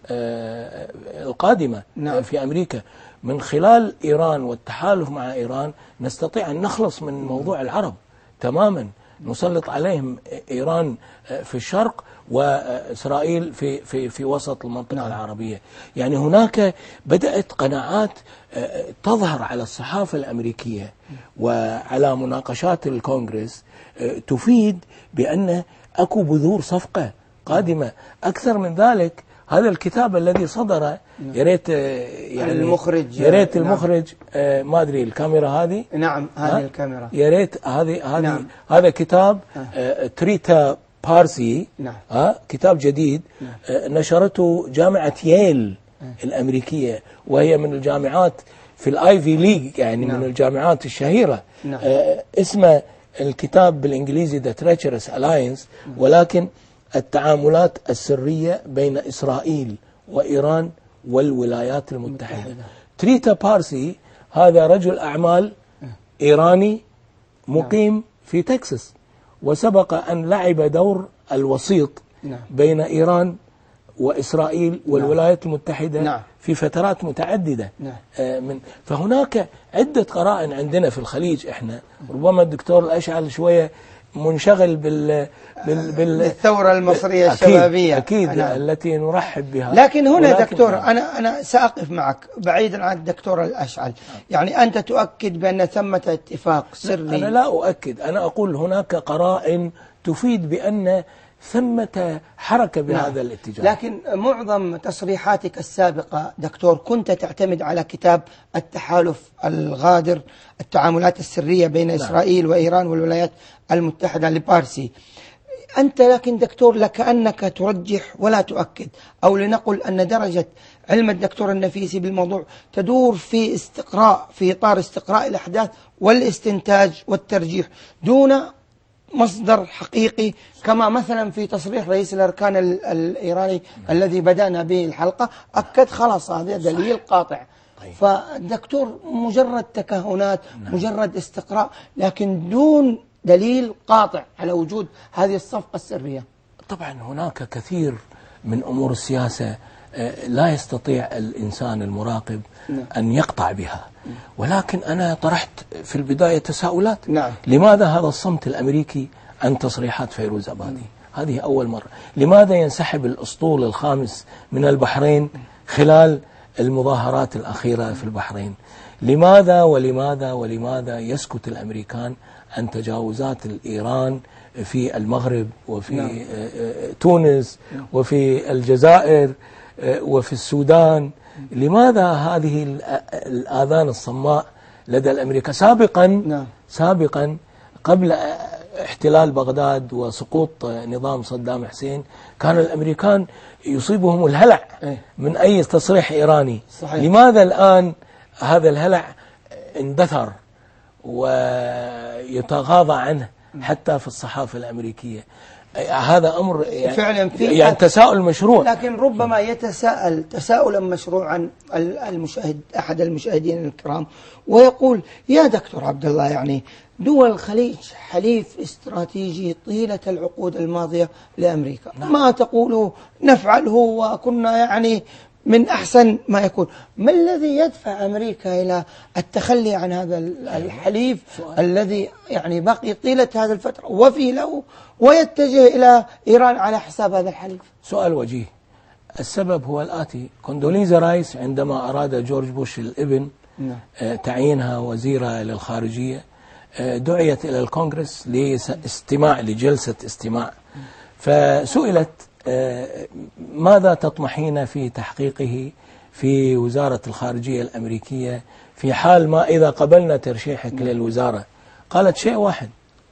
آه القادمة نعم. في أمريكا، من خلال إيران والتحالف مع إيران نستطيع أن نخلص من موضوع العرب تماما، نسلط عليهم إيران في الشرق وإسرائيل في في في وسط المنطقة نعم. العربية. يعني هناك بدأت قناعات تظهر على الصحافة الأمريكية وعلى مناقشات الكونغرس تفيد بأن أكو بذور صفقة قادمة. أكثر من ذلك، هذا الكتاب الذي صدر يا ريت يعني المخرج يا ريت المخرج نعم. ما ادري الكاميرا هذه نعم هذه الكاميرا يا ريت هذه هذه نعم. هذا كتاب آه تريتا بارسي نعم. ها كتاب جديد نعم. آه نشرته جامعة ييل نعم. الأمريكية، وهي من الجامعات في الايفي ليج، يعني نعم. من الجامعات الشهيرة نعم. آه اسمه الكتاب بالإنجليزي The Treacherous Alliance نعم. ولكن التعاملات السرية بين إسرائيل وإيران والولايات المتحدة. تريتا بارسي هذا رجل أعمال إيراني مقيم في تكساس، وسبق أن لعب دور الوسيط بين إيران وإسرائيل والولايات المتحدة في فترات متعددة. من فهناك عدة قرائن عندنا في الخليج. إحنا ربما الدكتور الأشعل شوية منشغل بال بال بالثورة المصرية الشبابية أكيد أنا. التي نرحب بها. لكن هنا دكتور أنا أنا سأقف معك بعيدا عن الدكتور الأشعل. يعني أنت تؤكد بأن ثمة اتفاق سري. أنا لا أؤكد، أنا أقول هناك قرائن تفيد بأن ثمة حركة بهذا نعم. الاتجاه. لكن معظم تصريحاتك السابقة دكتور كنت تعتمد على كتاب التحالف الغادر، التعاملات السرية بين نعم. إسرائيل وإيران والولايات المتحدة لبارسي. أنت لكن دكتور لكأنك ترجح ولا تؤكد، أو لنقل أن درجة علم الدكتور النفيسي بالموضوع تدور في استقراء، في إطار استقراء الأحداث والاستنتاج والترجيح دون مصدر حقيقي، كما مثلا في تصريح رئيس الأركان الإيراني الذي بدأنا به الحلقة أكد خلاص هذا دليل قاطع. فالدكتور مجرد تكهنات، مجرد استقراء، لكن دون دليل قاطع على وجود هذه الصفقة السرية. طبعا هناك كثير من أمور السياسة لا يستطيع الإنسان المراقب نعم. أن يقطع بها، ولكن أنا طرحت في البداية تساؤلات. نعم. لماذا هذا الصمت الأمريكي عن تصريحات فيروز أبادي؟ نعم. هذه أول مرة. لماذا ينسحب الأسطول الخامس من البحرين خلال المظاهرات الأخيرة في البحرين؟ لماذا ولماذا ولماذا يسكت الأمريكان عن تجاوزات الإيران في المغرب وفي نعم. تونس وفي الجزائر وفي السودان؟ لماذا هذه الآذان الصماء لدى الأمريكا؟ سابقا نعم. سابقا قبل احتلال بغداد وسقوط نظام صدام حسين كان الأمريكان يصيبهم الهلع من أي تصريح إيراني. صحيح. لماذا الآن هذا الهلع اندثر ويتغاضى عنه حتى في الصحافة الأمريكية؟ هذا أمر يعني, فعلا في يعني تساؤل مشروع. لكن ربما يتساءل تساؤلا مشروعا المشاهد، أحد المشاهدين الكرام، ويقول يا دكتور عبد الله، يعني دول الخليج حليف استراتيجي طيلة العقود الماضية لأمريكا. نعم. ما تقوله نفعله، وكنا يعني من أحسن ما يكون. ما الذي يدفع أمريكا إلى التخلي عن هذا الحليف الذي يعني بقي طيلة هذه الفترة وفي له، ويتجه إلى إيران على حساب هذا الحليف؟ سؤال وجيه. السبب هو الآتي: كوندوليزا رايس عندما أراد جورج بوش الابن تعيينها وزيرة للخارجية دعيت إلى الكونغرس لاستماع لجلسة استماع، فسئلت ماذا تطمحين في تحقيقه في وزارة الخارجية الأمريكية في حال ما إذا قبلنا ترشيحك للوزارة؟ قالت شيء واحد.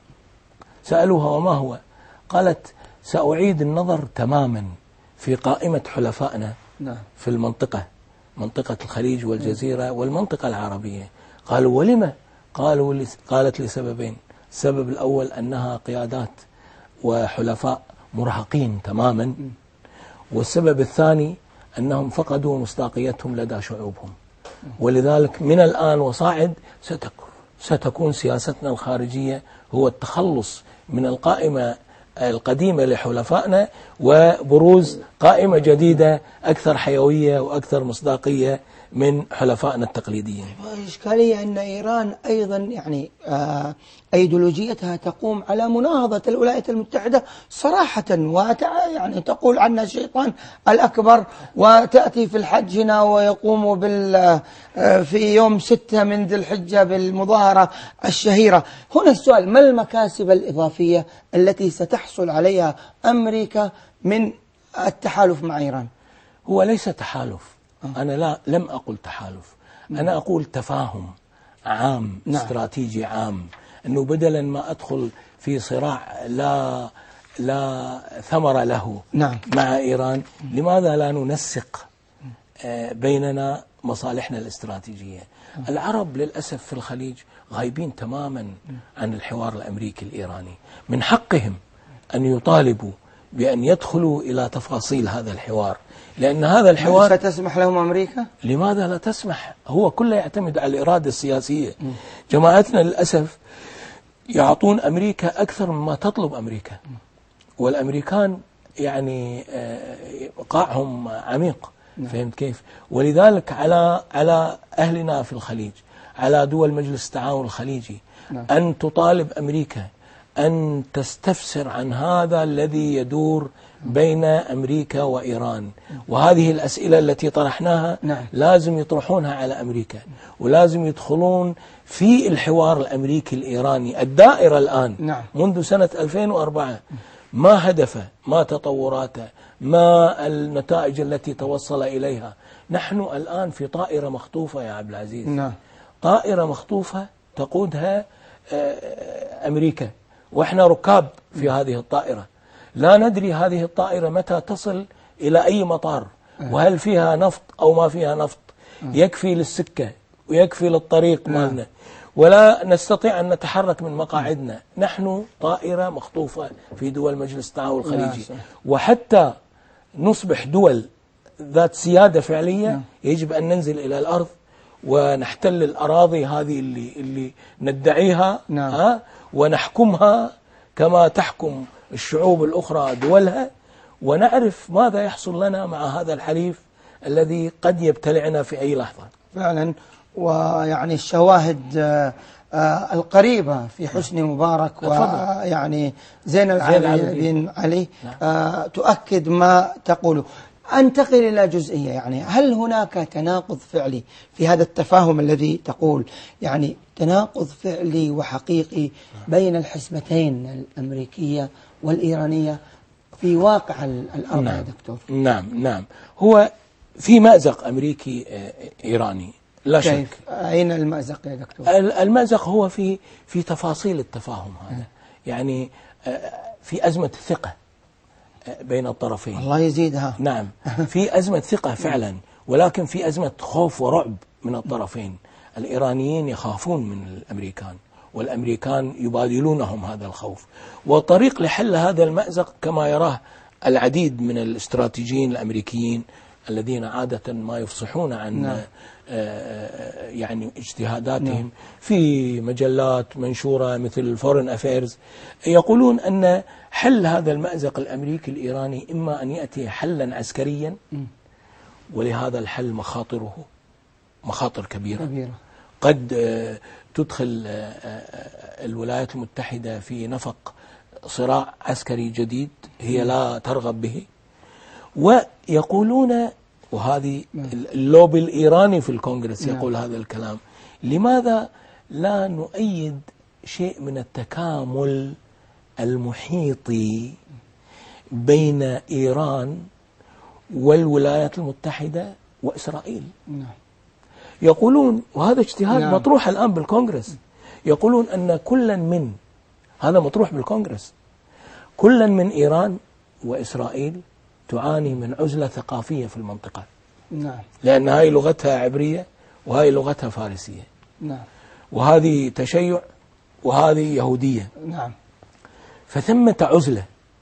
سألوها وما هو؟ قالت سأعيد النظر تماما في قائمة حلفائنا في المنطقة، منطقة الخليج والجزيرة والمنطقة العربية. قالوا ولما؟ قالوا قالت لسببين: السبب الأول أنها قيادات وحلفاء مرهقين تماما، والسبب الثاني أنهم فقدوا مصداقيتهم لدى شعوبهم، ولذلك من الآن وصاعد ستكون سياستنا الخارجية هو التخلص من القائمة القديمة لحلفائنا وبروز قائمة جديدة أكثر حيوية وأكثر مصداقية من حلفائنا التقليديين. الإشكالية أن إيران أيضا يعني آه أيديولوجيتها تقوم على مناهضة الولايات المتحدة صراحة، وتع يعني تقول عنا الشيطان الأكبر، وتأتي في الحج هنا ويقوم بال آه في يوم ستة من ذي الحجة بالمظاهرة الشهيرة. هنا السؤال: ما المكاسب الإضافية التي ستحصل عليها أمريكا من التحالف مع إيران؟ هو ليس تحالف، أنا لا لم أقل تحالف، أنا أقول تفاهم عام. نعم. استراتيجي عام، أنه بدلا ما أدخل في صراع لا لا ثمر له. نعم. مع إيران، لماذا لا ننسق بيننا مصالحنا الاستراتيجية؟ العرب للأسف في الخليج غايبين تماما عن الحوار الأمريكي الإيراني. من حقهم أن يطالبوا بأن يدخلوا إلى تفاصيل هذا الحوار، لأن هذا الحوار ستسمح لهم أمريكا؟ لماذا لا تسمح؟ هو كله يعتمد على الإرادة السياسية. م. جماعتنا للأسف يعطون أمريكا أكثر مما تطلب أمريكا، والأمريكان يعني قاعهم عميق. م. فهمت كيف؟ ولذلك على على أهلنا في الخليج، على دول مجلس التعاون الخليجي، م. أن تطالب أمريكا أن تستفسر عن هذا الذي يدور بين أمريكا وإيران، وهذه الأسئلة التي طرحناها نعم. لازم يطرحونها على أمريكا، ولازم يدخلون في الحوار الأمريكي الإيراني الدائرة الآن. نعم. منذ سنة ألفين وأربعة ما هدفه، ما تطوراته، ما النتائج التي توصل إليها. نحن الآن في طائرة مخطوفة يا عبد العزيز. نعم. طائرة مخطوفة تقودها أمريكا، وإحنا ركاب في هذه الطائرة. لا ندري هذه الطائرة متى تصل إلى أي مطار، وهل فيها نفط أو ما فيها نفط، يكفي للسكة ويكفي للطريق مالنا، ولا نستطيع أن نتحرك من مقاعدنا. نحن طائرة مخطوفة في دول مجلس التعاون الخليجي، وحتى نصبح دول ذات سيادة فعلية يجب أن ننزل إلى الأرض ونحتل الأراضي هذه اللي, اللي ندعيها. نعم. ها ونحكمها كما تحكم الشعوب الأخرى دولها، ونعرف ماذا يحصل لنا مع هذا الحليف الذي قد يبتلعنا في أي لحظة. فعلا. ويعني الشواهد القريبة في حسني مبارك ويعني زين العابدين علي تؤكد ما تقوله. أنتقل إلى جزئية، يعني هل هناك تناقض فعلي في هذا التفاهم الذي تقول، يعني تناقض فعلي وحقيقي بين الحسبتين الأمريكية والإيرانية في واقع الأرض؟ نعم. يا دكتور. نعم نعم هو في مأزق أمريكي إيراني لا كيف؟ شك. أين المأزق يا دكتور؟ المأزق هو في في تفاصيل التفاهم هذا. يعني في أزمة الثقة بين الطرفين. الله يزيدها. نعم في أزمة ثقة فعلا، ولكن في أزمة خوف ورعب من الطرفين. الإيرانيين يخافون من الأمريكان، والأمريكان يبادلونهم هذا الخوف. وطريق لحل هذا المأزق كما يراه العديد من الاستراتيجيين الأمريكيين الذين عادة ما يفصحون عن نعم. يعني اجتهاداتهم نعم. في مجلات منشورة مثل فورن أفيرز، يقولون أن حل هذا المأزق الأمريكي الإيراني إما أن يأتي حلا عسكريا، ولهذا الحل مخاطره مخاطر كبيرة, كبيرة. قد تدخل الولايات المتحدة في نفق صراع عسكري جديد هي لا ترغب به. ويقولون، وهذه اللوبي الإيراني في الكونغرس يقول هذا الكلام، لماذا لا نؤيد شيء من التكامل المحيطي بين إيران والولايات المتحدة وإسرائيل؟ يقولون، وهذا اجتهاد نعم. مطروح الآن بالكونغرس، يقولون أن كلا من هذا مطروح بالكونغرس كلا من إيران وإسرائيل تعاني من عزلة ثقافية في المنطقة. نعم. لأن هاي لغتها عبرية وهاي لغتها فارسية. نعم. وهذه تشيع وهذه يهودية. نعم. فثمة عزلة.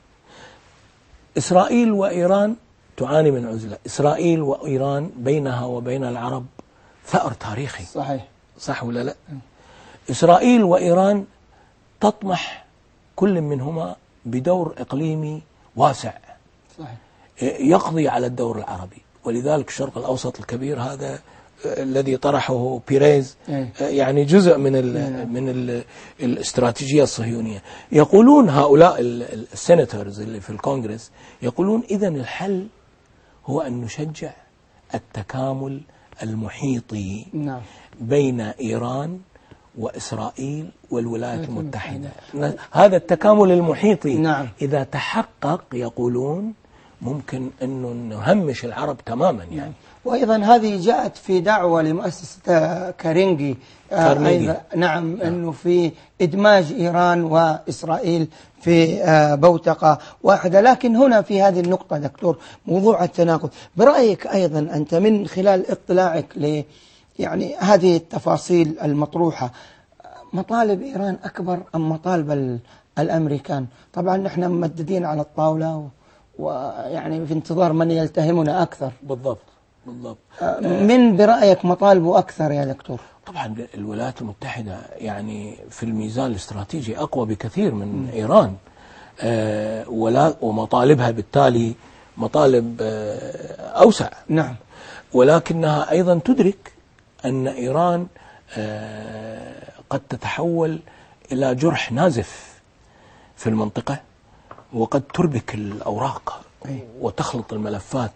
إسرائيل وإيران تعاني من عزلة. إسرائيل وإيران بينها وبين العرب ثأر تاريخي. صحيح. صح ولا لا؟ إسرائيل وإيران تطمح كل منهما بدور إقليمي واسع. صحيح. يقضي على الدور العربي، ولذلك الشرق الأوسط الكبير هذا الذي طرحه بيريز يعني جزء من ال من ال الاستراتيجية الصهيونية. يقولون هؤلاء السيناتورز اللي في الكونغرس، يقولون إذن الحل هو أن نشجع التكامل المحيطي نعم. بين إيران وإسرائيل والولايات المتحدة. هذا التكامل المحيطي نعم. إذا تحقق يقولون ممكن أنه نهمش العرب تماما يعني. وأيضا هذه جاءت في دعوة لمؤسسة كارنيجي كارنيجي. نعم، أنه في إدماج إيران وإسرائيل في بوتقة واحدة. لكن هنا في هذه النقطة دكتور، موضوع التناقض، برأيك أيضا أنت من خلال اطلاعك ل يعني هذه التفاصيل المطروحة، مطالب إيران أكبر أم مطالب الأمريكان؟ طبعا نحن ممددين على الطاولة ويعني في انتظار من يلتهمنا أكثر. بالضبط بالضبط. من برأيك مطالبه أكثر يا دكتور؟ طبعا الولايات المتحدة يعني في الميزان الاستراتيجي أقوى بكثير من م. إيران، آه ولا ومطالبها بالتالي مطالب آه أوسع. نعم. ولكنها أيضا تدرك أن إيران آه قد تتحول إلى جرح نازف في المنطقة، وقد تربك الأوراق وتخلط الملفات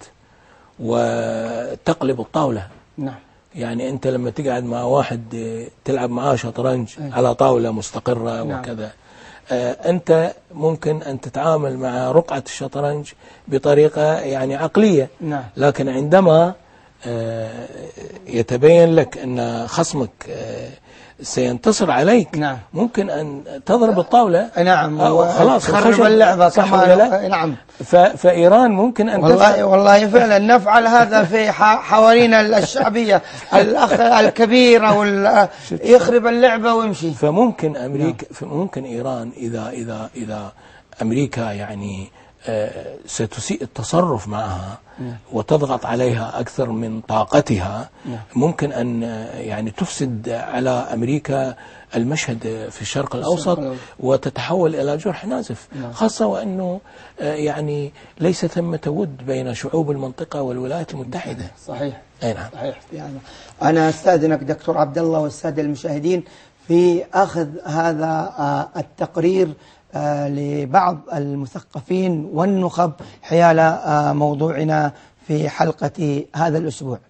وتقلب الطاولة. نعم. يعني أنت لما تقعد مع واحد تلعب معاه شطرنج أي. على طاولة مستقرة نعم. وكذا، آه أنت ممكن أن تتعامل مع رقعة الشطرنج بطريقة يعني عقلية. نعم. لكن عندما آه يتبين لك أن خصمك آه سينتصر عليك، نعم. ممكن أن تضرب الطاولة. نعم. خلاص تخرب اللعبة كمان. نعم. فإيران ممكن أن والله تفعل. والله فعلا نفعل هذا في حوارينا الشعبية. الأخ الكبير أو يخرب اللعبة ويمشي. فممكن أمريكا نعم. فممكن إيران إذا إذا إذا أمريكا يعني ستسيء التصرف معها وتضغط عليها أكثر من طاقتها، ممكن أن يعني تفسد على أمريكا المشهد في الشرق الأوسط وتتحول إلى جرح نازف، خاصة وأنه يعني ليس ثمة ود بين شعوب المنطقة والولايات المتحدة. صحيح. أي نعم. صحيح. يعني أنا أستأذنك دكتور عبد الله والسادة المشاهدين في أخذ هذا التقرير لبعض المثقفين والنخب حيال موضوعنا في حلقة هذا الأسبوع.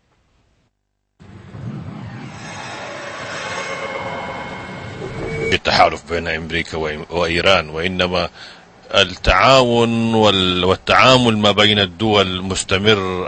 التحالف بين أمريكا وإيران، وإنما التعاون والتعامل ما بين الدول مستمر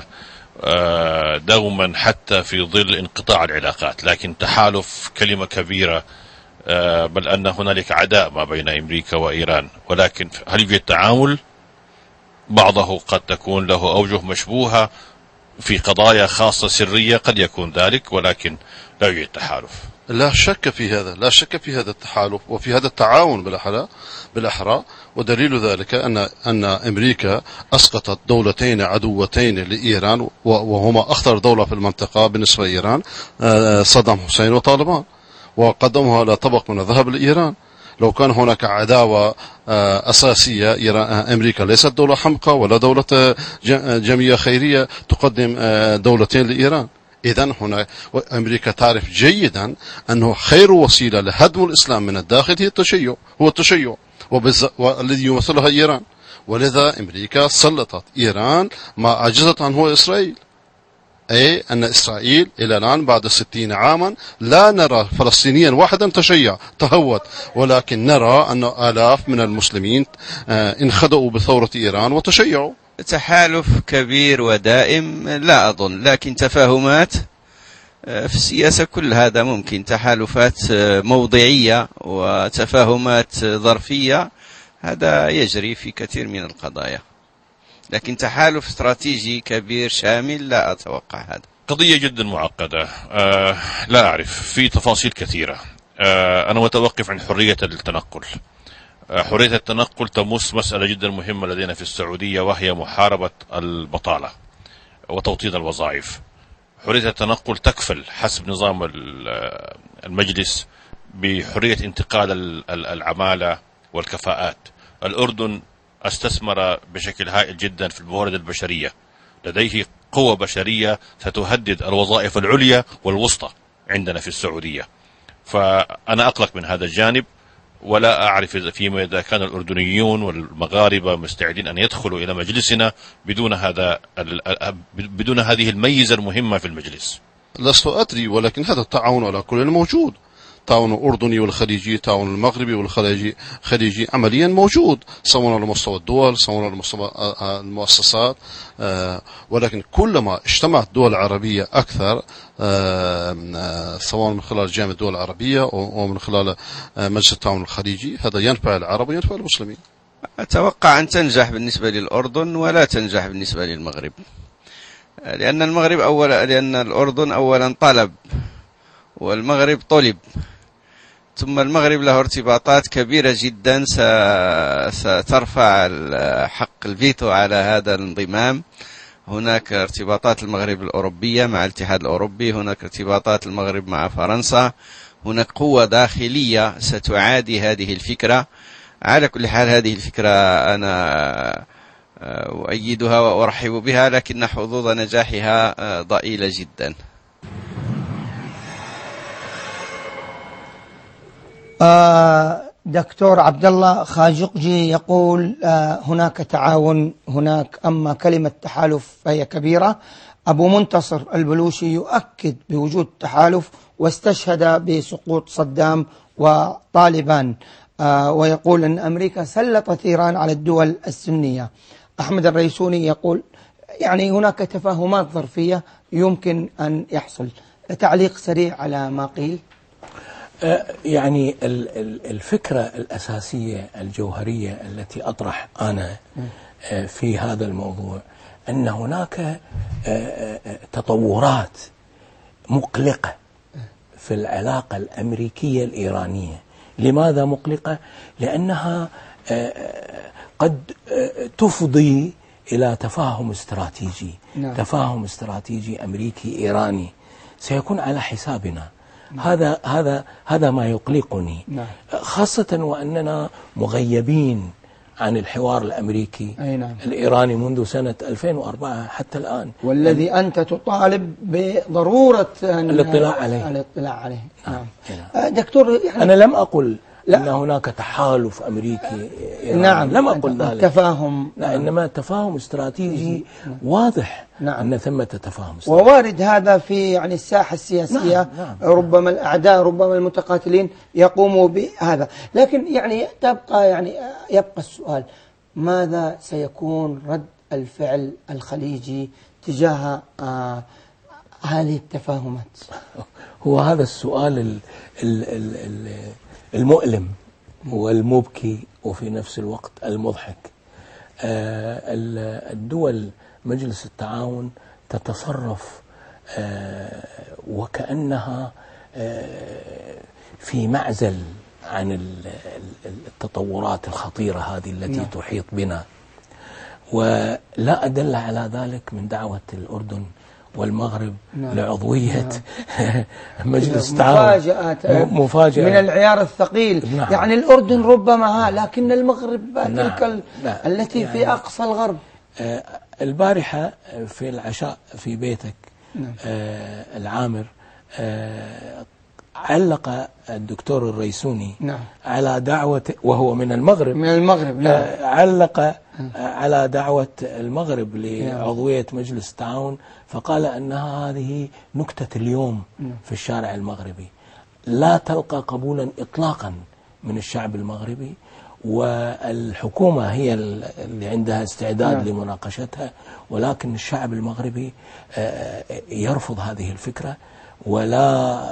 دوما حتى في ظل انقطاع العلاقات. لكن تحالف كلمة كبيرة، بل أن هنالك عداء ما بين أمريكا وإيران. ولكن هل يوجد تعامل؟ بعضه قد تكون له أوجه مشبوهة في قضايا خاصة سرية، قد يكون ذلك، ولكن لا يوجد تحالف. لا شك في هذا، لا شك في هذا التحالف وفي هذا التعاون بالأحرى بالأحرى ودليل ذلك أن أن أمريكا أسقطت دولتين عدوتين لإيران، وهما أخطر دولة في المنطقة بالنسبة لإيران، صدام حسين وطالبان، وقدمها على طبق من الذهب لإيران. لو كان هناك عداوة أساسية، أمريكا ليست دولة حمقى ولا دولة جمعية خيرية تقدم دولتين لإيران. إذن هنا أمريكا تعرف جيدا أنه خير وسيلة لهدم الإسلام من الداخل هي التشيع، هو التشيع والذي يمثلها إيران. ولذا أمريكا سلطت إيران ما عجزت عنه إسرائيل، أي أن إسرائيل إلى الآن بعد ستين عاما لا نرى فلسطينيا واحدا تشيع تهوت، ولكن نرى أن آلاف من المسلمين انخدعوا بثورة إيران وتشيعوا. تحالف كبير ودائم لا أظن، لكن تفاهمات في السياسة كل هذا ممكن، تحالفات موضعية وتفاهمات ظرفية هذا يجري في كثير من القضايا، لكن تحالف استراتيجي كبير شامل لا أتوقع هذا. قضية جدا معقدة، أه لا أعرف، في تفاصيل كثيرة. أه أنا متوقف عن حرية التنقل. أه حرية التنقل تمس مسألة جدا مهمة لدينا في السعودية، وهي محاربة البطالة وتوطين الوظائف. حرية التنقل تكفل حسب نظام المجلس بحرية انتقال العمالة والكفاءات. الأردن استثمر بشكل هائل جدا في الموارد البشرية، لديه قوة بشرية ستهدد الوظائف العليا والوسطى عندنا في السعودية. فأنا أقلق من هذا الجانب، ولا أعرف إذا فيما إذا كان الأردنيون والمغاربة مستعدين أن يدخلوا إلى مجلسنا بدون هذا بدون هذه الميزة المهمة في المجلس. لست أدري، ولكن هذا التعاون على كل موجود، تعاون الأردني والخليجي، تعاون المغربي والخليجي خليجي عمليا موجود، سواء على مستوى الدول سواء على مستوى المؤسسات. ولكن كلما اجتمعت الدول العربية أكثر، سواء من خلال جامعة الدول العربية أو من خلال مجلس التعاون الخليجي، هذا ينفع العرب وينفع المسلمين. أتوقع أن تنجح بالنسبة للأردن ولا تنجح بالنسبة للمغرب، لأن المغرب أولا لأن الأردن أولا طلب والمغرب طلب، ثم المغرب له ارتباطات كبيرة جدا سترفع حق الفيتو على هذا الانضمام. هناك ارتباطات المغرب الأوروبية مع الاتحاد الأوروبي، هناك ارتباطات المغرب مع فرنسا، هناك قوة داخلية ستعادي هذه الفكرة. على كل حال هذه الفكرة أنا أؤيدها وأرحب بها، لكن حظوظ نجاحها ضئيلة جدا. آه دكتور عبد الله خاشقجي يقول آه هناك تعاون هناك، أما كلمة تحالف فهي كبيرة. أبو منتصر البلوشي يؤكد بوجود تحالف واستشهد بسقوط صدام وطالبان، آه ويقول أن أمريكا سلطت إيران على الدول السنية. أحمد الريسوني يقول يعني هناك تفاهمات ظرفية يمكن أن يحصل. تعليق سريع على ما قيل. يعني الفكرة الأساسية الجوهرية التي أطرح أنا في هذا الموضوع أن هناك تطورات مقلقة في العلاقة الأمريكية الإيرانية. لماذا مقلقة؟ لأنها قد تفضي إلى تفاهم استراتيجي، نعم. تفاهم استراتيجي أمريكي إيراني سيكون على حسابنا. هذا هذا هذا ما يقلقني، نعم. خاصة وأننا مغيبين عن الحوار الأمريكي أي نعم. الإيراني منذ سنة ألفين وأربعة حتى الآن، والذي يعني أنت تطالب بضرورة الاطلاع عليه الاطلاع عليه نعم. نعم. دكتور يعني أنا لم أقل لا. أن هناك تحالف أمريكي إيراني. نعم. لم أقل ذلك، تفاهم، لا. إنما تفاهم استراتيجي نعم. واضح، نعم. أن ثمة تفاهم استراتيجي، ووارد هذا في يعني الساحة السياسية، نعم. نعم. ربما الأعداء ربما المتقاتلين يقوموا بهذا، لكن يعني تبقى يعني يبقى السؤال: ماذا سيكون رد الفعل الخليجي تجاه آه هذه التفاهمات؟ هو هذا السؤال ال ال ال ال المؤلم والمبكي وفي نفس الوقت المضحك. آه الدول مجلس التعاون تتصرف آه وكأنها آه في معزل عن التطورات الخطيرة هذه التي نعم. تحيط بنا، ولا أدل على ذلك من دعوة الأردن والمغرب نعم. لعضوية نعم. مجلس مفاجأة مفاجأة من العيار الثقيل. نعم. يعني الأردن ربما ها، لكن المغرب نعم. تلك ال... نعم. التي يعني في أقصى الغرب. آه البارحة في العشاء في بيتك نعم. آه العامر آه علق الدكتور الريسوني نعم. على دعوة، وهو من المغرب من المغرب نعم. آه علق آه على دعوة المغرب لعضوية مجلس التعاون، فقال أنها هذه نكتة اليوم نعم. في الشارع المغربي، لا تلقى قبولا إطلاقا من الشعب المغربي، والحكومة هي اللي عندها استعداد نعم. لمناقشتها، ولكن الشعب المغربي يرفض هذه الفكرة ولا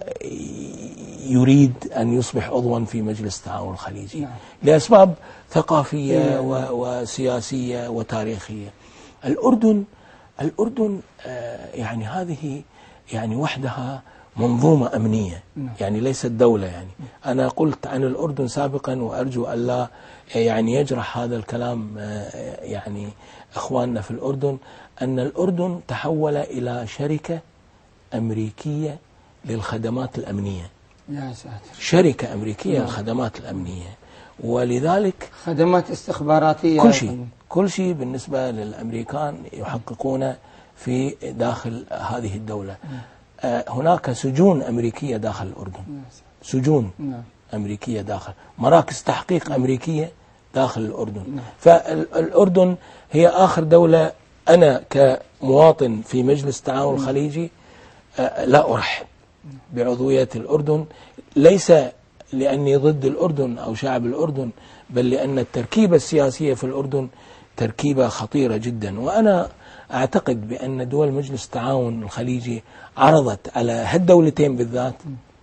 يريد أن يصبح عضوا في مجلس التعاون الخليجي نعم. لأسباب ثقافية وسياسية وتاريخية. الأردن الأردن يعني هذه يعني وحدها منظومة أمنية نعم. يعني ليست دولة. يعني أنا قلت عن الأردن سابقا، وأرجو ألا يعني يجرح هذا الكلام يعني أخواننا في الأردن، أن الأردن تحول إلى شركة أمريكية للخدمات الأمنية. يا ساتر. شركة أمريكية نعم. للخدمات الأمنية، ولذلك خدمات استخباراتية، كل شيء كل شيء بالنسبة للأمريكان يحققون في داخل هذه الدولة. آه هناك سجون أمريكية داخل الأردن، سجون نعم. أمريكية داخل، مراكز تحقيق نعم. أمريكية داخل الأردن نعم. فالأردن هي آخر دولة أنا كمواطن في مجلس التعاون الخليجي آه لا أرحب بعضوية الأردن، ليس لأني ضد الأردن أو شعب الأردن، بل لأن التركيبة السياسية في الأردن تركيبة خطيرة جدا. وأنا أعتقد بأن دول مجلس التعاون الخليجي عرضت على هالدولتين بالذات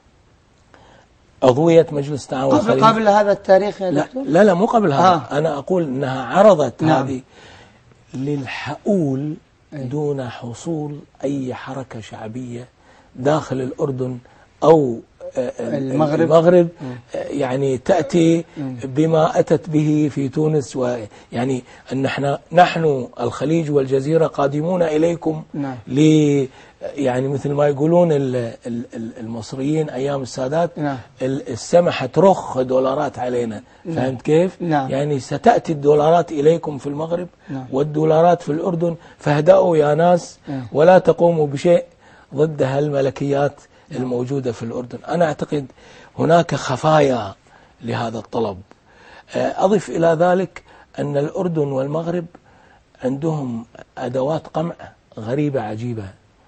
عضوية مجلس التعاون قبل الخليجي قبل هذا التاريخ يا دكتور؟ لا لا مو قبل هذا آه. أنا أقول أنها عرضت نعم. هذه للحؤول دون حصول أي حركة شعبية داخل الأردن أو المغرب, المغرب يعني تأتي بما أتت به في تونس. ويعني أن نحن نحن الخليج والجزيرة قادمون إليكم نعم. ل يعني مثل ما يقولون المصريين أيام السادات نعم. السمحة ترخ دولارات علينا نعم. فهمت كيف؟ نعم. يعني ستأتي الدولارات إليكم في المغرب نعم. والدولارات في الأردن، فاهدأوا يا ناس نعم. ولا تقوموا بشيء ضد هالملكيات الموجودة في الأردن. أنا أعتقد هناك خفايا لهذا الطلب. أضف إلى ذلك أن الأردن والمغرب عندهم أدوات قمع غريبة عجيبة،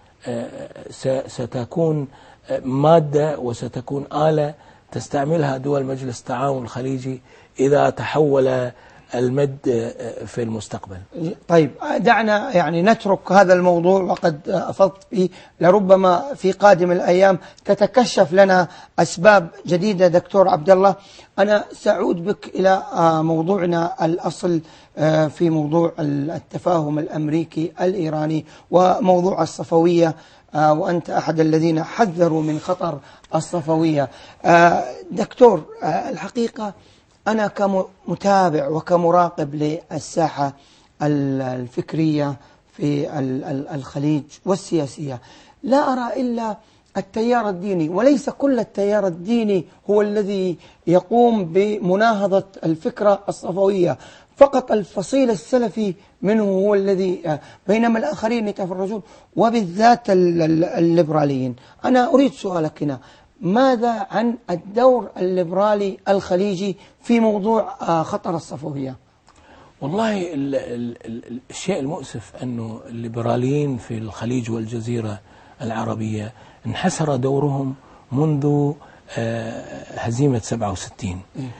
ستكون مادة وستكون آلة تستعملها دول مجلس التعاون الخليجي إذا تحول المد في المستقبل. طيب دعنا يعني نترك هذا الموضوع وقد أفضت به، لربما في قادم الأيام تتكشف لنا أسباب جديدة. دكتور عبد الله، أنا سأعود بك إلى موضوعنا الأصل في موضوع التفاهم الأمريكي الإيراني وموضوع الصفوية، وأنت أحد الذين حذروا من خطر الصفوية. دكتور، الحقيقة أنا كمتابع وكمراقب للساحة الفكرية في الخليج والسياسية لا أرى إلا التيار الديني، وليس كل التيار الديني هو الذي يقوم بمناهضة الفكرة الصفوية، فقط الفصيل السلفي منه هو الذي، بينما الآخرين يتفرجون، وبالذات الليبراليين. أنا أريد سؤالك هنا، ماذا عن الدور الليبرالي الخليجي في موضوع خطر الصفوية؟ والله ال ال ال الشيء المؤسف أنه الليبراليين في الخليج والجزيرة العربية انحسر دورهم منذ هزيمة سبعة وستين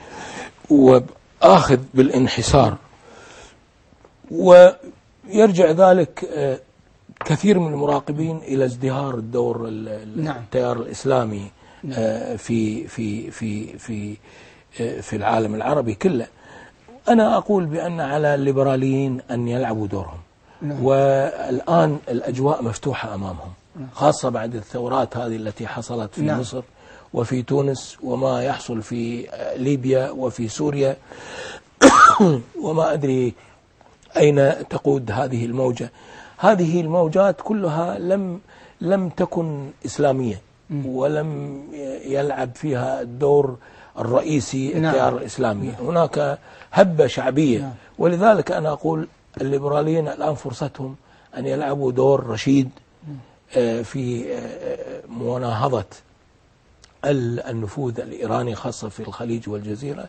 وآخذ بالانحسار، ويرجع ذلك كثير من المراقبين إلى ازدهار الدور التيار الإسلامي في في في في في العالم العربي كله. أنا أقول بأن على الليبراليين أن يلعبوا دورهم، والآن الأجواء مفتوحة أمامهم، خاصة بعد الثورات هذه التي حصلت في مصر وفي تونس، وما يحصل في ليبيا وفي سوريا وما أدري أين تقود هذه الموجة. هذه الموجات كلها لم لم تكن إسلامية ولم يلعب فيها الدور الرئيسي التيار الإسلامي. هناك هبة شعبية، ولذلك أنا أقول الليبراليين الآن فرصتهم أن يلعبوا دور رشيد في مناهضة النفوذ الإيراني خاصة في الخليج والجزيرة،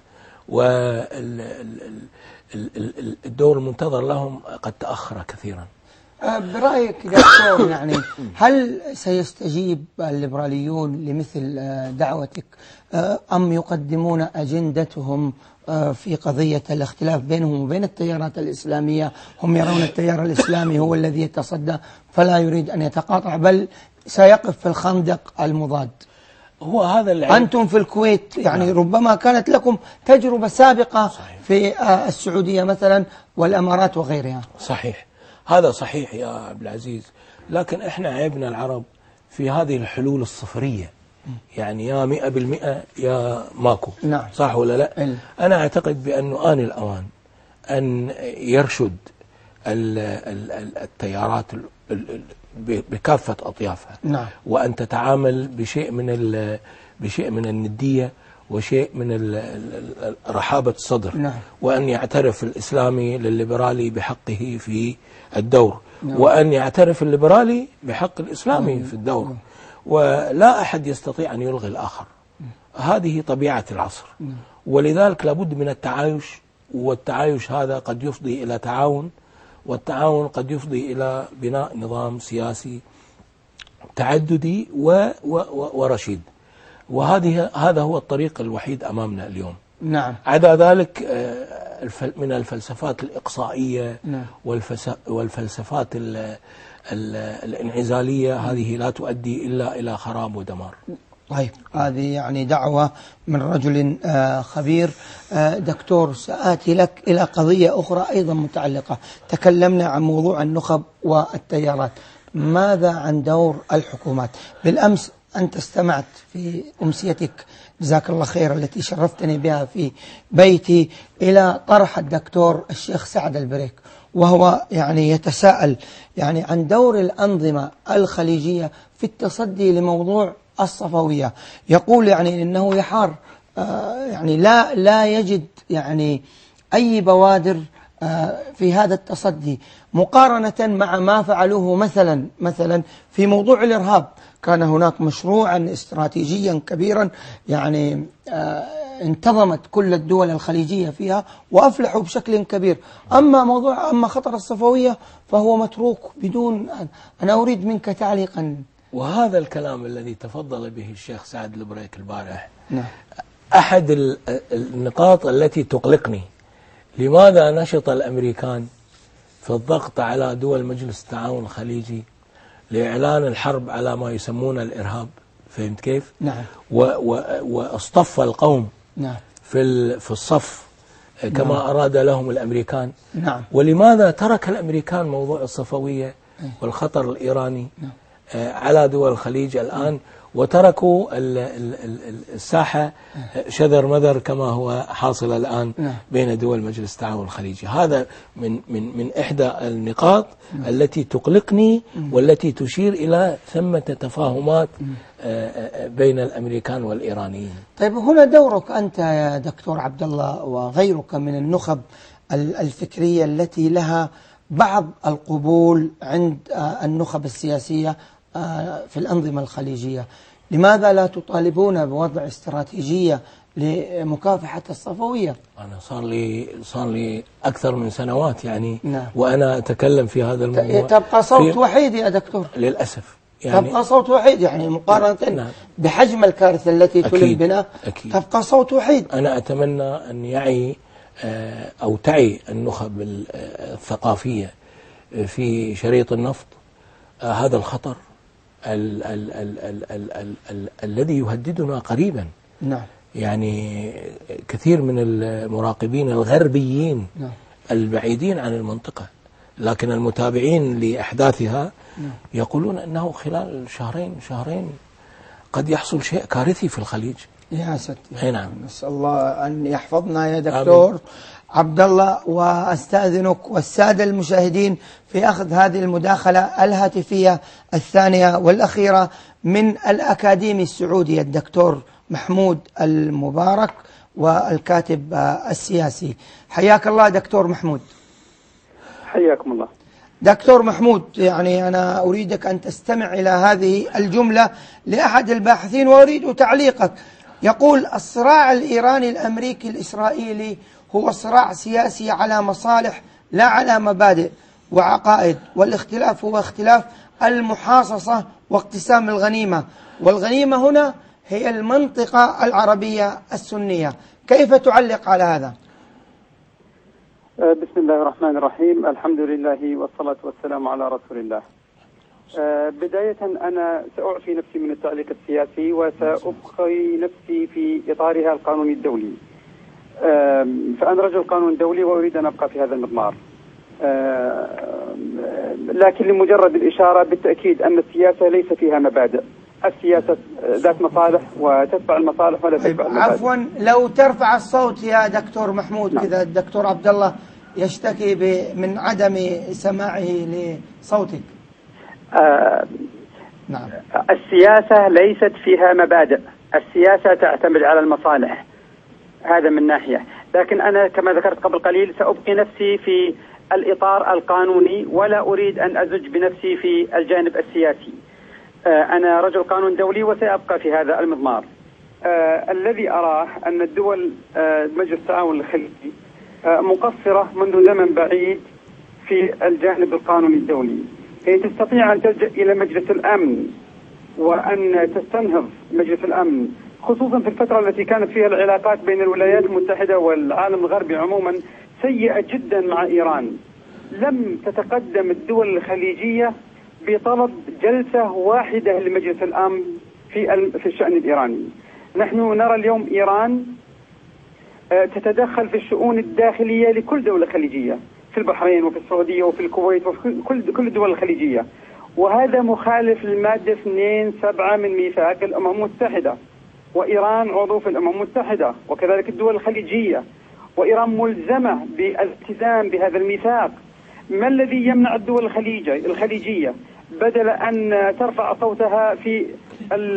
والدور المنتظر لهم قد تأخر كثيرا. برأيك دكتور يعني هل سيستجيب الليبراليون لمثل دعوتك أم يقدمون أجندتهم في قضية الاختلاف بينهم وبين التيارات الإسلامية؟ هم يرون التيار الإسلامي هو الذي يتصدى فلا يريد أن يتقاطع، بل سيقف في الخندق المضاد. هو هذا العلم. أنتم في الكويت يعني نعم. ربما كانت لكم تجربة سابقة صحيح. في السعودية مثلا والأمارات وغيرها. صحيح، هذا صحيح يا عبد العزيز، لكن احنا عيبنا العرب في هذه الحلول الصفرية، يعني يا مئة بالمئة يا ماكو. نعم. صح ولا لا؟ ال... أنا أعتقد بأنه آن الأوان أن يرشد التيارات بكافة أطيافها. نعم. وأن تتعامل بشيء من بشيء من الندية وشيء من رحابة الصدر. نعم. وأن يعترف الإسلامي للليبرالي بحقه في الدور. نعم. وأن يعترف الليبرالي بحق الإسلامي نعم. في الدور. نعم. ولا أحد يستطيع أن يلغي الآخر. هذه طبيعة العصر. نعم. ولذلك لابد من التعايش، والتعايش هذا قد يفضي إلى تعاون، والتعاون قد يفضي إلى بناء نظام سياسي تعددي و و ورشيد. وهذه هذا هو الطريق الوحيد أمامنا اليوم. نعم. عدا ذلك من الفلسفات الإقصائية نعم. والفلسفات الانعزالية، هذه لا تؤدي إلا إلى خراب ودمار. طيب، هذه يعني دعوة من رجل خبير. دكتور، سآتي لك إلى قضية أخرى أيضا متعلقة. تكلمنا عن موضوع النخب والتيارات، ماذا عن دور الحكومات؟ بالأمس أنت استمعت في أمسيتك جزاك الله خير التي شرفتني بها في بيتي إلى طرح الدكتور الشيخ سعد البريك، وهو يعني يتساءل يعني عن دور الأنظمة الخليجية في التصدي لموضوع الصفوية. يقول يعني إنه يحار آه يعني لا لا يجد يعني أي بوادر آه في هذا التصدي مقارنة مع ما فعلوه مثلا مثلا في موضوع الإرهاب. كان هناك مشروعا استراتيجيا كبيرا يعني آه انتظمت كل الدول الخليجية فيها وأفلحوا بشكل كبير. أما موضوع أما خطر الصفوية فهو متروك بدون. أنا أريد منك تعليقا. وهذا الكلام الذي تفضل به الشيخ سعد البريك البارح نعم. أحد النقاط التي تقلقني. لماذا نشط الأمريكان في الضغط على دول مجلس التعاون الخليجي لإعلان الحرب على ما يسمونه الإرهاب؟ فهمت كيف؟ نعم. واصطف القوم نعم. في في الصف كما نعم. أراد لهم الأمريكان. نعم. ولماذا ترك الأمريكان موضوع الصفوية والخطر الإيراني نعم. على دول الخليج الآن، وتركوا الساحة شذر مذر كما هو حاصل الآن بين دول مجلس التعاون الخليجي؟ هذا من من من إحدى النقاط التي تقلقني والتي تشير إلى ثمة تفاهمات بين الأمريكان والإيرانيين. طيب، هنا دورك أنت يا دكتور عبد الله وغيرك من النخب الفكرية التي لها بعض القبول عند النخب السياسية في الأنظمة الخليجية، لماذا لا تطالبون بوضع استراتيجية لمكافحة الصفوية؟ أنا صار لي صار لي أكثر من سنوات يعني نعم. وأنا أتكلم في هذا الموضوع. تبقى صوت وحيد يا دكتور للأسف، يعني تبقى صوت وحيد يعني مقارنة نعم. بحجم الكارثة التي تلم بنا. أكيد. تبقى صوت وحيد. أنا أتمنى أن يعي أو تعي النخب الثقافية في شريط النفط هذا الخطر ال ال ال ال ال ال ال الذي يهددنا قريبا. نعم. يعني كثير من المراقبين الغربيين نعم. البعيدين عن المنطقة لكن المتابعين لأحداثها نعم. يقولون أنه خلال شهرين شهرين قد يحصل شيء كارثي في الخليج. يا ستي. أي نعم. نسأل الله أن يحفظنا يا دكتور آمين. عبد الله، وأستأذنك والسادة المشاهدين في أخذ هذه المداخلة الهاتفية الثانية والأخيرة من الأكاديمي السعودي الدكتور محمود المبارك والكاتب السياسي. حياك الله دكتور محمود. حياكم الله دكتور محمود. يعني أنا أريدك أن تستمع إلى هذه الجملة لأحد الباحثين وأريد تعليقك. يقول: الصراع الإيراني الأمريكي الإسرائيلي هو صراع سياسي على مصالح لا على مبادئ وعقائد، والاختلاف هو اختلاف المحاصصة واقتسام الغنيمة، والغنيمة هنا هي المنطقة العربية السنية. كيف تعلق على هذا؟ بسم الله الرحمن الرحيم، الحمد لله والصلاة والسلام على رسول الله. بداية أنا سأعفي نفسي من التعليق السياسي وسأبقي نفسي في إطارها القانوني الدولي، فأنا رجل قانون دولي وأريد أن أبقى في هذا المضمار. لكن لمجرد الإشارة بالتأكيد أن السياسة ليس فيها مبادئ، السياسة ذات مصالح وتتبع المصالح ولا تتبع المبادئ. عفوا لو ترفع الصوت يا دكتور محمود. نعم. كذا الدكتور عبد الله يشتكي من عدم سماعه لصوتك. آه نعم. السياسة ليست فيها مبادئ، السياسة تعتمد على المصالح، هذا من ناحية. لكن أنا كما ذكرت قبل قليل سأبقي نفسي في الإطار القانوني ولا أريد أن أزج بنفسي في الجانب السياسي. أنا رجل قانون دولي وسأبقى في هذا المضمار. آه الذي أراه أن الدول آه مجلس التعاون الخليجي آه مقصرة منذ زمن بعيد في الجانب القانوني الدولي. هي تستطيع أن تلجأ إلى مجلس الأمن وأن تستنهض مجلس الأمن، خصوصا في الفترة التي كانت فيها العلاقات بين الولايات المتحدة والعالم الغربي عموما سيئة جدا مع إيران. لم تتقدم الدول الخليجية بطلب جلسة واحدة لمجلس الأمن في في الشأن الإيراني. نحن نرى اليوم إيران تتدخل في الشؤون الداخلية لكل دولة خليجية، في البحرين وفي السعودية وفي الكويت وفي كل كل الدول الخليجية، وهذا مخالف للمادة اثنين سبعة من ميثاق الأمم المتحدة، وإيران عضو في الأمم المتحدة وكذلك الدول الخليجية، وإيران ملزمة بالالتزام بهذا الميثاق. ما الذي يمنع الدول الخليجية الخليجية بدل أن ترفع صوتها في ال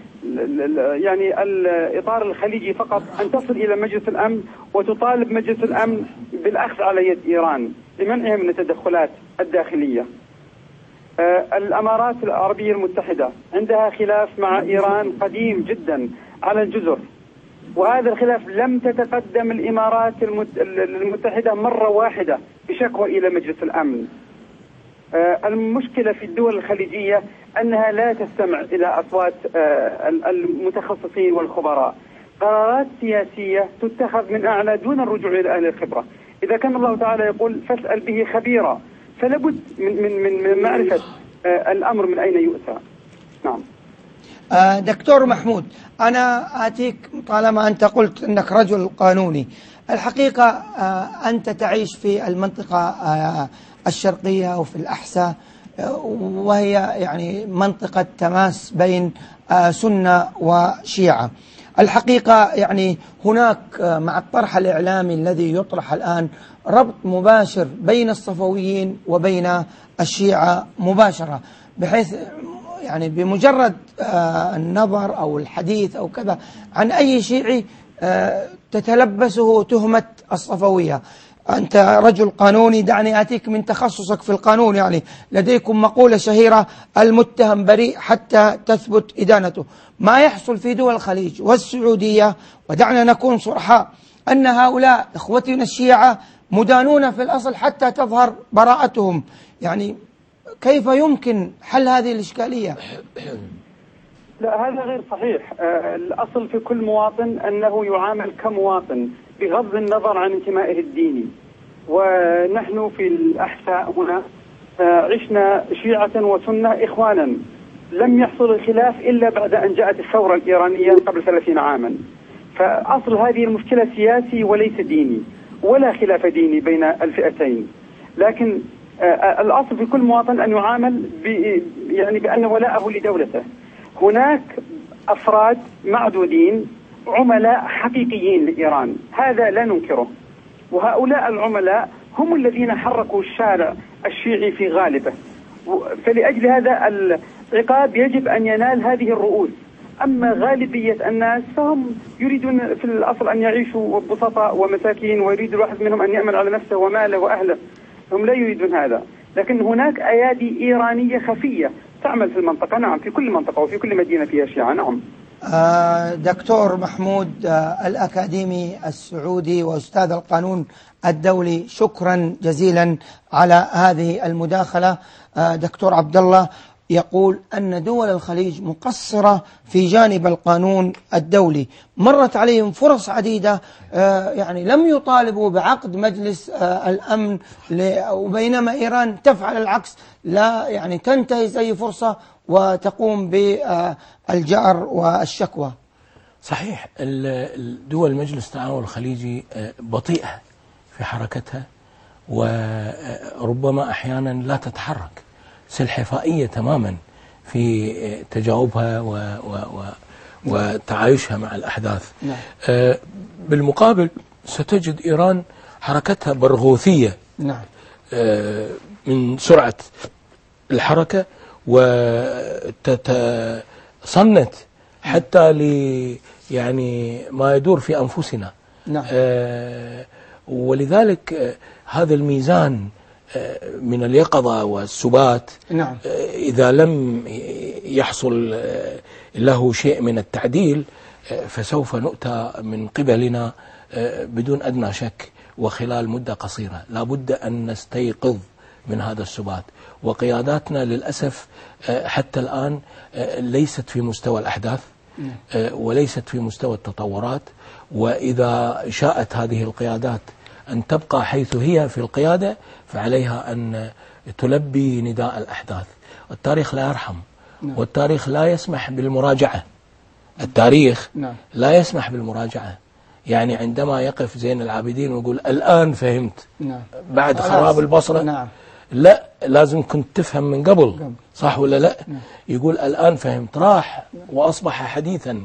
ال يعني الإطار الخليجي فقط، أن تصل إلى مجلس الأمن وتطالب مجلس الأمن بالأخذ على يد إيران لمنعها من التدخلات الداخلية؟ آه الأمارات العربية المتحدة عندها خلاف مع إيران قديم جدا على الجزر، وهذا الخلاف لم تتقدم الإمارات المتحدة مرة واحدة بشكوى إلى مجلس الأمن. آه المشكلة في الدول الخليجية أنها لا تستمع إلى أصوات آه المتخصصين والخبراء. قرارات سياسية تتخذ من أعلى دون الرجوع إلى أهل الخبرة. إذا كان الله تعالى يقول فاسأل به خبيرا، فلابد من من من معرفة آه الأمر من أين يؤتى. نعم. آه دكتور محمود، أنا آتيك طالما أنت قلت أنك رجل قانوني. الحقيقة آه أنت تعيش في المنطقة آه الشرقية وفي الأحساء، آه وهي يعني منطقة تماس بين آه سنة وشيعة. الحقيقة يعني هناك آه مع الطرح الإعلامي الذي يطرح الآن ربط مباشر بين الصفويين وبين الشيعة مباشرة، بحيث يعني بمجرد آه النظر أو الحديث أو كذا عن أي شيعي آه تتلبسه تهمة الصفوية. أنت رجل قانوني، دعني آتيك من تخصصك في القانون. يعني لديكم مقولة شهيرة: المتهم بريء حتى تثبت إدانته. ما يحصل في دول الخليج والسعودية، ودعنا نكون صرحاء، أن هؤلاء إخوتنا الشيعة مدانون في الأصل حتى تظهر براءتهم. يعني كيف يمكن حل هذه الإشكالية؟ لا، هذا غير صحيح. الأصل في كل مواطن أنه يعامل كمواطن بغض النظر عن انتمائه الديني. ونحن في الأحساء هنا عشنا شيعة وسنة إخوانا، لم يحصل الخلاف إلا بعد أن جاءت الثورة الإيرانية قبل ثلاثين عاما. فأصل هذه المشكلة سياسي وليس ديني، ولا خلاف ديني بين الفئتين. لكن الأصل في كل مواطن أن يعامل يعني بأن ولاءه لدولته. هناك أفراد معدودين عملاء حقيقيين لإيران، هذا لا ننكره، وهؤلاء العملاء هم الذين حركوا الشارع الشيعي في غالبه، فلأجل هذا العقاب يجب أن ينال هذه الرؤوس. أما غالبية الناس فهم يريدون في الأصل أن يعيشوا بسطاء ومساكين، ويريد الواحد منهم أن يأمن على نفسه وماله وأهله، هم لا يريدون هذا. لكن هناك أيادي إيرانية خفية تعمل في المنطقة، نعم، في كل منطقة وفي كل مدينة فيها شيعة، نعم. آه دكتور محمود آه الأكاديمي السعودي وأستاذ القانون الدولي، شكرا جزيلا على هذه المداخلة. آه دكتور عبد الله يقول أن دول الخليج مقصرة في جانب القانون الدولي، مرت عليهم فرص عديدة آه يعني لم يطالبوا بعقد مجلس آه الأمن، وبينما إيران تفعل العكس، لا يعني تنتهز أي فرصة وتقوم بالجأر والشكوى. صحيح، الدول مجلس التعاون الخليجي بطيئة في حركتها، وربما أحيانا لا تتحرك، سلحفائية تماما في تجاوبها و و و وتعايشها مع الأحداث. نعم. بالمقابل ستجد إيران حركتها برغوثية. نعم. من سرعة الحركة، وتصنت حتى ل يعني ما يدور في أنفسنا. نعم. آه ولذلك آه هذا الميزان آه من اليقظة والسبات. نعم. آه إذا لم يحصل آه له شيء من التعديل آه فسوف نؤتى من قبلنا آه بدون أدنى شك، وخلال مدة قصيرة. لا بد أن نستيقظ من هذا السبات، وقياداتنا للأسف حتى الآن ليست في مستوى الأحداث وليست في مستوى التطورات. وإذا شاءت هذه القيادات أن تبقى حيث هي في القيادة، فعليها أن تلبي نداء الأحداث. التاريخ لا يرحم، والتاريخ لا يسمح بالمراجعة. التاريخ لا يسمح بالمراجعة. يعني عندما يقف زين العابدين ويقول الآن فهمت بعد خراب البصرة، نعم. لا، لازم كنت تفهم من قبل، صح ولا لا؟ يقول الآن فهمت، راح وأصبح حديثا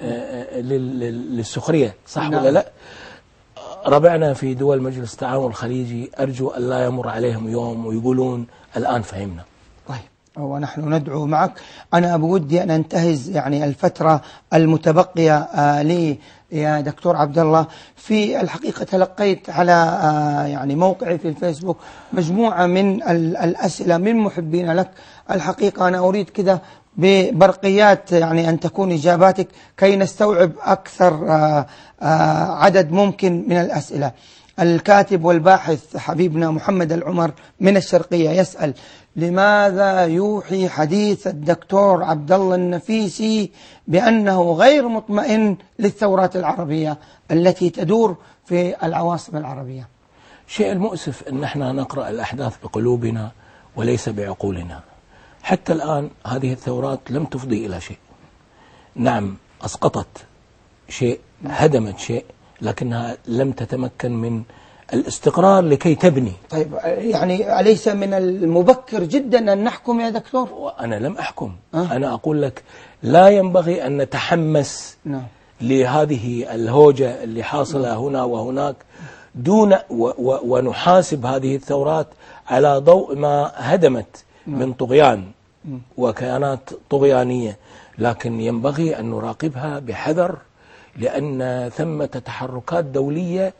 للسخرية، صح ولا لا؟ ربعنا في دول مجلس التعاون الخليجي أرجو أن لا يمر عليهم يوم ويقولون الآن فهمنا. طيب، ونحن ندعو معك. أنا بودي أن أنتهز يعني الفترة المتبقية آه لي يا دكتور عبد الله. في الحقيقة تلقيت على آه يعني موقعي في الفيسبوك مجموعة من الأسئلة من محبين لك. الحقيقة أنا أريد كذا ببرقيات يعني أن تكون إجاباتك كي نستوعب أكثر آه آه عدد ممكن من الأسئلة. الكاتب والباحث حبيبنا محمد العمر من الشرقية يسأل: لماذا يوحي حديث الدكتور عبد الله النفيسي بأنه غير مطمئن للثورات العربية التي تدور في العواصم العربية؟ شيء المؤسف أن احنا نقرأ الأحداث بقلوبنا وليس بعقولنا. حتى الآن هذه الثورات لم تفضي إلى شيء. نعم، أسقطت شيء، هدمت شيء، لكنها لم تتمكن من الاستقرار لكي تبني. طيب، يعني أليس من المبكر جدا أن نحكم يا دكتور؟ وأنا لم أحكم. أه؟ أنا أقول لك لا ينبغي أن نتحمس نعم. لهذه الهوجة اللي حاصلة هنا وهناك دون و و ونحاسب هذه الثورات على ضوء ما هدمت من طغيان وكيانات طغيانية، لكن ينبغي أن نراقبها بحذر، لأن ثمة تحركات دولية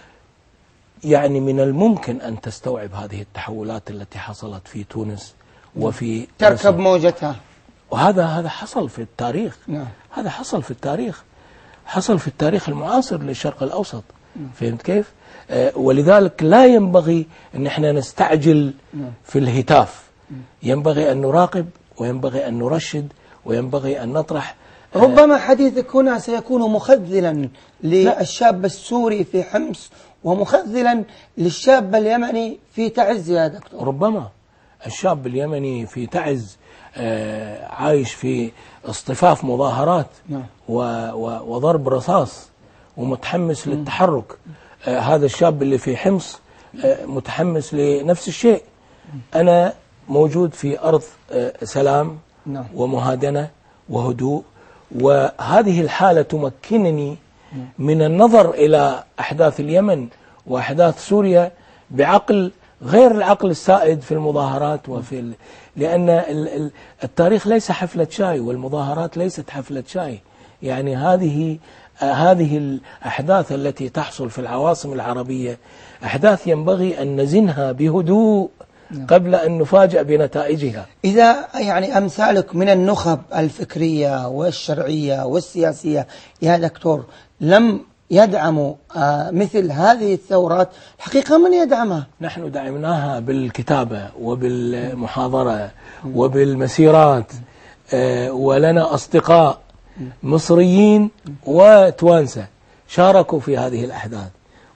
يعني من الممكن أن تستوعب هذه التحولات التي حصلت في تونس وفي تركب مصر. موجتها. وهذا هذا حصل في التاريخ. نعم. هذا حصل في التاريخ، حصل في التاريخ المعاصر للشرق الأوسط. نعم. فهمت كيف؟ آه ولذلك لا ينبغي أن احنا نستعجل. نعم. في الهتاف. نعم. ينبغي أن نراقب، وينبغي أن نرشد، وينبغي أن نطرح. آه ربما حديثك هنا سيكون مخذلا للشاب السوري في حمص ومخذلا للشاب اليمني في تعز يا دكتور. ربما الشاب اليمني في تعز آه عايش في اصطفاف مظاهرات. نعم. وضرب رصاص ومتحمس للتحرك. آه هذا الشاب اللي في حمص آه متحمس لنفس الشيء. أنا موجود في أرض آه سلام. نعم. ومهادنة وهدوء وهذه الحالة تمكنني من النظر إلى أحداث اليمن وأحداث سوريا بعقل غير العقل السائد في المظاهرات وفي ال... لأن ال... التاريخ ليس حفلة شاي، والمظاهرات ليست حفلة شاي. يعني هذه هذه الأحداث التي تحصل في العواصم العربية أحداث ينبغي أن نزنها بهدوء قبل أن نفاجأ بنتائجها. إذا يعني أمثالك من النخب الفكرية والشرعية والسياسية يا دكتور لم يدعموا مثل هذه الثورات، حقيقة من يدعمها؟ نحن دعمناها بالكتابة وبالمحاضرة وبالمسيرات، ولنا أصدقاء مصريين وتوانسة شاركوا في هذه الأحداث،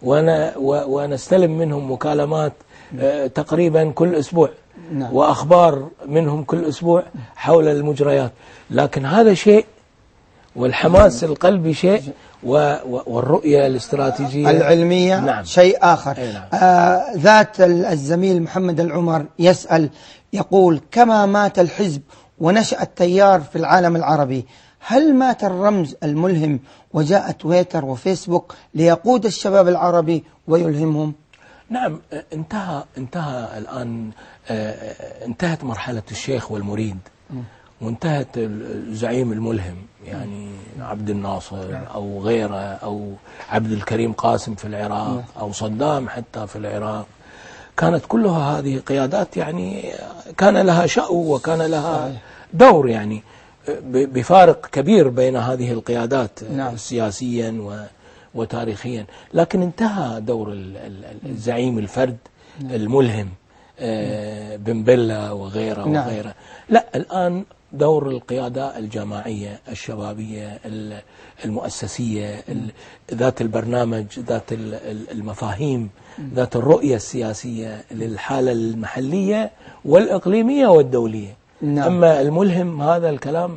ونستلم منهم مكالمات تقريبا كل أسبوع، نعم. وأخبار منهم كل أسبوع حول المجريات. لكن هذا شيء، والحماس القلبي شيء، والرؤية الاستراتيجية العلمية نعم. شيء آخر. نعم. آه ذات الزميل محمد العمر يسأل يقول: كما مات الحزب ونشأ التيار في العالم العربي، هل مات الرمز الملهم وجاء تويتر وفيسبوك ليقود الشباب العربي ويلهمهم؟ نعم، انتهى انتهى الآن انتهت مرحلة الشيخ والمريد، وانتهت الزعيم الملهم، يعني عبد الناصر أو غيره، أو عبد الكريم قاسم في العراق، أو صدام حتى في العراق. كانت كلها هذه قيادات يعني كان لها شأو وكان لها دور، يعني بفارق كبير بين هذه القيادات نعم. سياسيا وتاريخيا. لكن انتهى دور الزعيم الفرد نعم. الملهم بن بلا وغيره نعم. وغيره. لا، الآن دور القيادة الجماعية الشبابية المؤسسية ذات البرنامج، ذات المفاهيم، ذات الرؤية السياسية للحالة المحلية والإقليمية والدولية. نعم. أما الملهم هذا الكلام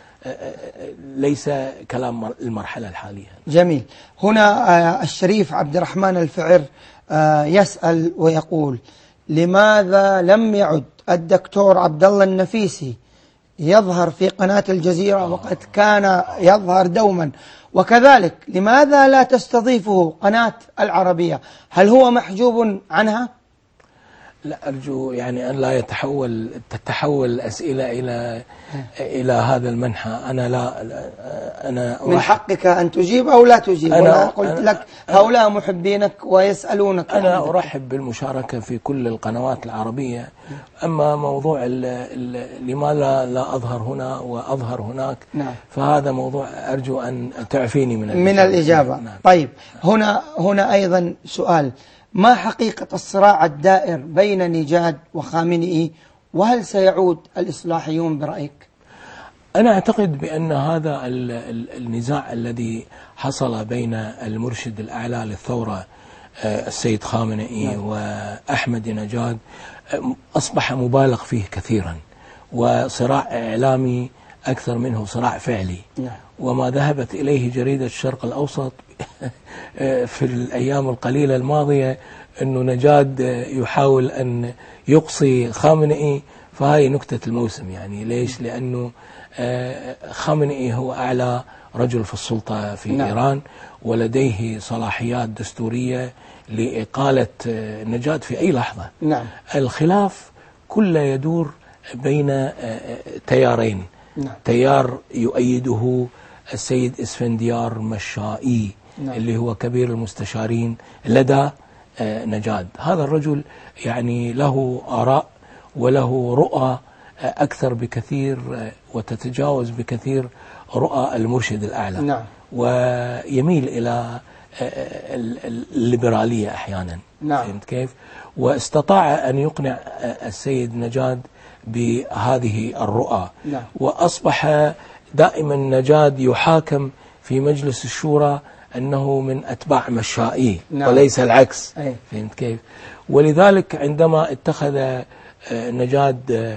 ليس كلام المرحلة الحالية. جميل. هنا الشريف عبد الرحمن الفعر يسأل ويقول: لماذا لم يعد الدكتور عبد الله النفيسي يظهر في قناة الجزيرة وقد كان يظهر دوما؟ وكذلك لماذا لا تستضيفه قناة العربية؟ هل هو محجوب عنها؟ لا، أرجو يعني أن لا يتحول تتحول الأسئلة إلى إلى هذا المنحى. أنا لا أنا من حقك أن تجيب أو لا تجيب. أنا قلت أنا لك هؤلاء محبينك ويسألونك. أنا أرحب بالمشاركة في كل القنوات العربية. أما موضوع لماذا لا أظهر هنا وأظهر هناك نعم. فهذا موضوع أرجو أن تعفيني من من الإجابة. نعم. طيب، هنا هنا أيضا سؤال: ما حقيقة الصراع الدائر بين نجاد وخامنئي، وهل سيعود الإصلاحيون برأيك؟ أنا أعتقد بأن هذا النزاع الذي حصل بين المرشد الأعلى للثورة السيد خامنئي وأحمد نجاد أصبح مبالغ فيه كثيرا، وصراع إعلامي أكثر منه صراع فعلي. وما ذهبت إليه جريدة الشرق الأوسط في الأيام القليلة الماضية أنه نجاد يحاول أن يقصي خامنئي، فهاي نكتة الموسم. يعني ليش؟ لأنه خامنئي هو أعلى رجل في السلطة في نعم. إيران، ولديه صلاحيات دستورية لإقالة نجاد في أي لحظة. نعم. الخلاف كله يدور بين تيارين. نعم. تيار يؤيده السيد اسفنديار مشائي نعم. اللي هو كبير المستشارين لدى نجاد. هذا الرجل يعني له آراء وله رؤى أكثر بكثير وتتجاوز بكثير رؤى المرشد الأعلى. نعم. ويميل إلى الليبرالية أحيانا. نعم. فهمت كيف؟ واستطاع أن يقنع السيد نجاد بهذه الرؤى. نعم. وأصبح دائما نجاد يحاكم في مجلس الشورى أنه من أتباع مشائي. نعم. وليس العكس. أي. فهمت كيف؟ ولذلك عندما اتخذ نجاد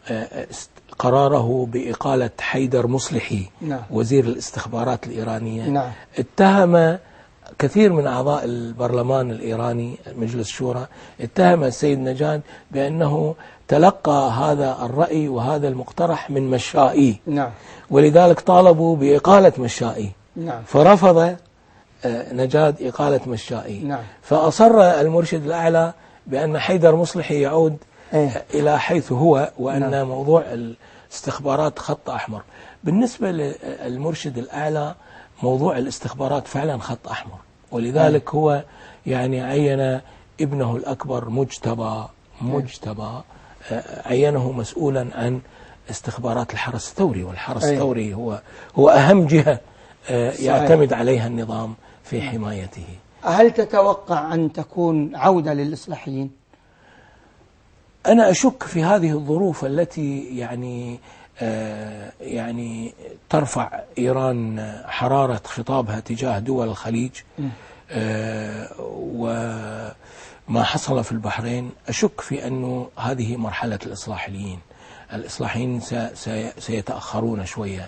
قراره بإقالة حيدر مصلحي نعم. وزير الاستخبارات الإيرانية نعم. اتهم كثير من أعضاء البرلمان الإيراني مجلس الشورى اتهم السيد نجاد بأنه تلقى هذا الرأي وهذا المقترح من مشائي. نعم. ولذلك طالبوا بإقالة مشائي. نعم. فرفض نجاد إقالة مشائي. نعم. فأصر المرشد الأعلى بأن حيدر مصلحي يعود إيه؟ إلى حيث هو، وأن نعم. موضوع الاستخبارات خط أحمر. بالنسبة للمرشد الأعلى موضوع الاستخبارات فعلا خط أحمر، ولذلك إيه؟ هو يعني عين ابنه الأكبر مجتبى مجتبى عينه مسؤولا عن استخبارات الحرس الثوري، والحرس أيه. الثوري هو هو أهم جهة يعتمد عليها النظام في حمايته. هل تتوقع أن تكون عودة للإصلاحيين؟ أنا أشك في هذه الظروف التي يعني آه يعني ترفع إيران حرارة خطابها تجاه دول الخليج، آه وما حصل في البحرين. أشك في أنه هذه مرحلة الإصلاحيين. الإصلاحيين سيتأخرون شوية،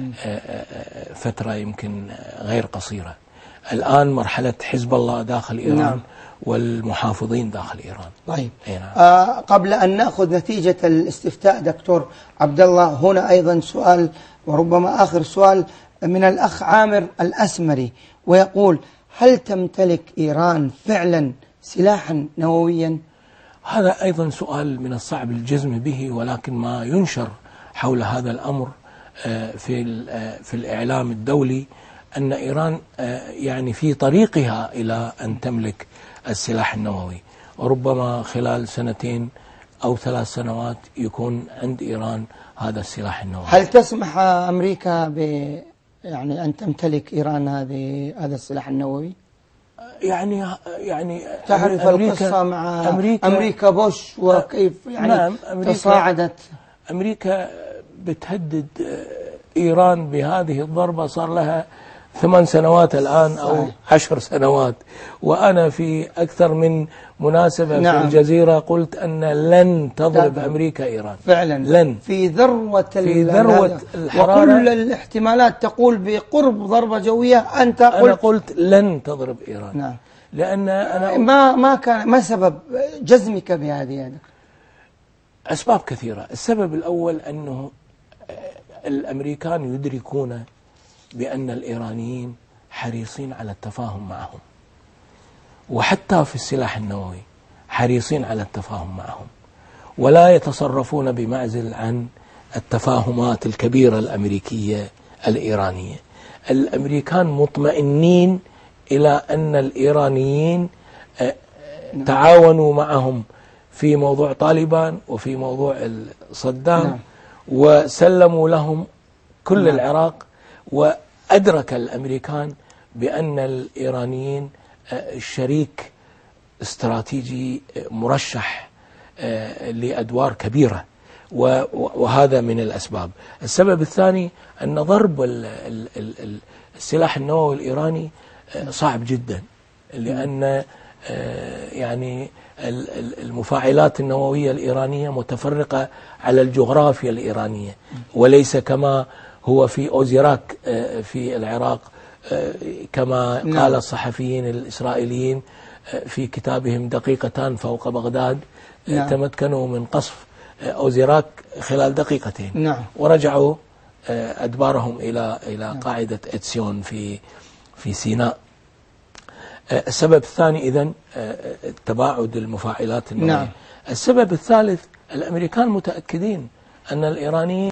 فترة يمكن غير قصيرة. الآن مرحلة حزب الله داخل إيران. نعم. والمحافظين داخل إيران. طيب. نعم. آه قبل أن نأخذ نتيجة الاستفتاء دكتور عبد الله، هنا أيضا سؤال وربما آخر سؤال من الأخ عامر الأسمري، ويقول: هل تمتلك إيران فعلا سلاحا نوويا؟ هذا أيضا سؤال من الصعب الجزم به، ولكن ما ينشر حول هذا الأمر في في الإعلام الدولي أن إيران يعني في طريقها إلى أن تملك السلاح النووي، وربما خلال سنتين أو ثلاث سنوات يكون عند إيران هذا السلاح النووي. هل تسمح أمريكا ب يعني أن تمتلك إيران هذه هذا السلاح النووي؟ يعني يعني تعرف القصة مع أمريكا, أمريكا بوش وكيف يعني نعم أمريكا تصاعدت. أمريكا بتهدد إيران بهذه الضربة صار لها ثمان سنوات الآن أو صحيح. عشر سنوات، وأنا في أكثر من مناسبة نعم. في الجزيرة قلت أن لن تضرب طبعا. أمريكا إيران فعلا لن في ذروة في ذروة الحرارة، وكل الاحتمالات تقول بقرب ضربة جوية. أنت قلت أنا قلت لن تضرب إيران. نعم. لأن أنا ما ما كان ما سبب جزمك بهذه؟ أسباب كثيرة. السبب الأول أنه الأمريكان يدركون بأن الإيرانيين حريصين على التفاهم معهم، وحتى في السلاح النووي حريصين على التفاهم معهم، ولا يتصرفون بمعزل عن التفاهمات الكبيرة الأمريكية الإيرانية. الأمريكان مطمئنين إلى أن الإيرانيين تعاونوا معهم في موضوع طالبان وفي موضوع صدام، وسلموا لهم كل العراق، وأدرك الأمريكان بأن الإيرانيين شريك استراتيجي مرشح لأدوار كبيرة، وهذا من الأسباب. السبب الثاني أن ضرب السلاح النووي الإيراني صعب جدا، لأن يعني المفاعلات النووية الإيرانية متفرقة على الجغرافيا الإيرانية، وليس كما هو في أوزيراك في العراق كما قال الصحفيين الإسرائيليين في كتابهم دقيقتان فوق بغداد، تمكنوا من قصف أوزيراك خلال دقيقتين. نعم. ورجعوا أدبارهم إلى إلى قاعدة إتسيون في في سيناء. السبب الثاني إذن تباعد المفاعلات النووية. نعم. السبب الثالث الأمريكان متأكدين أن الإيرانيين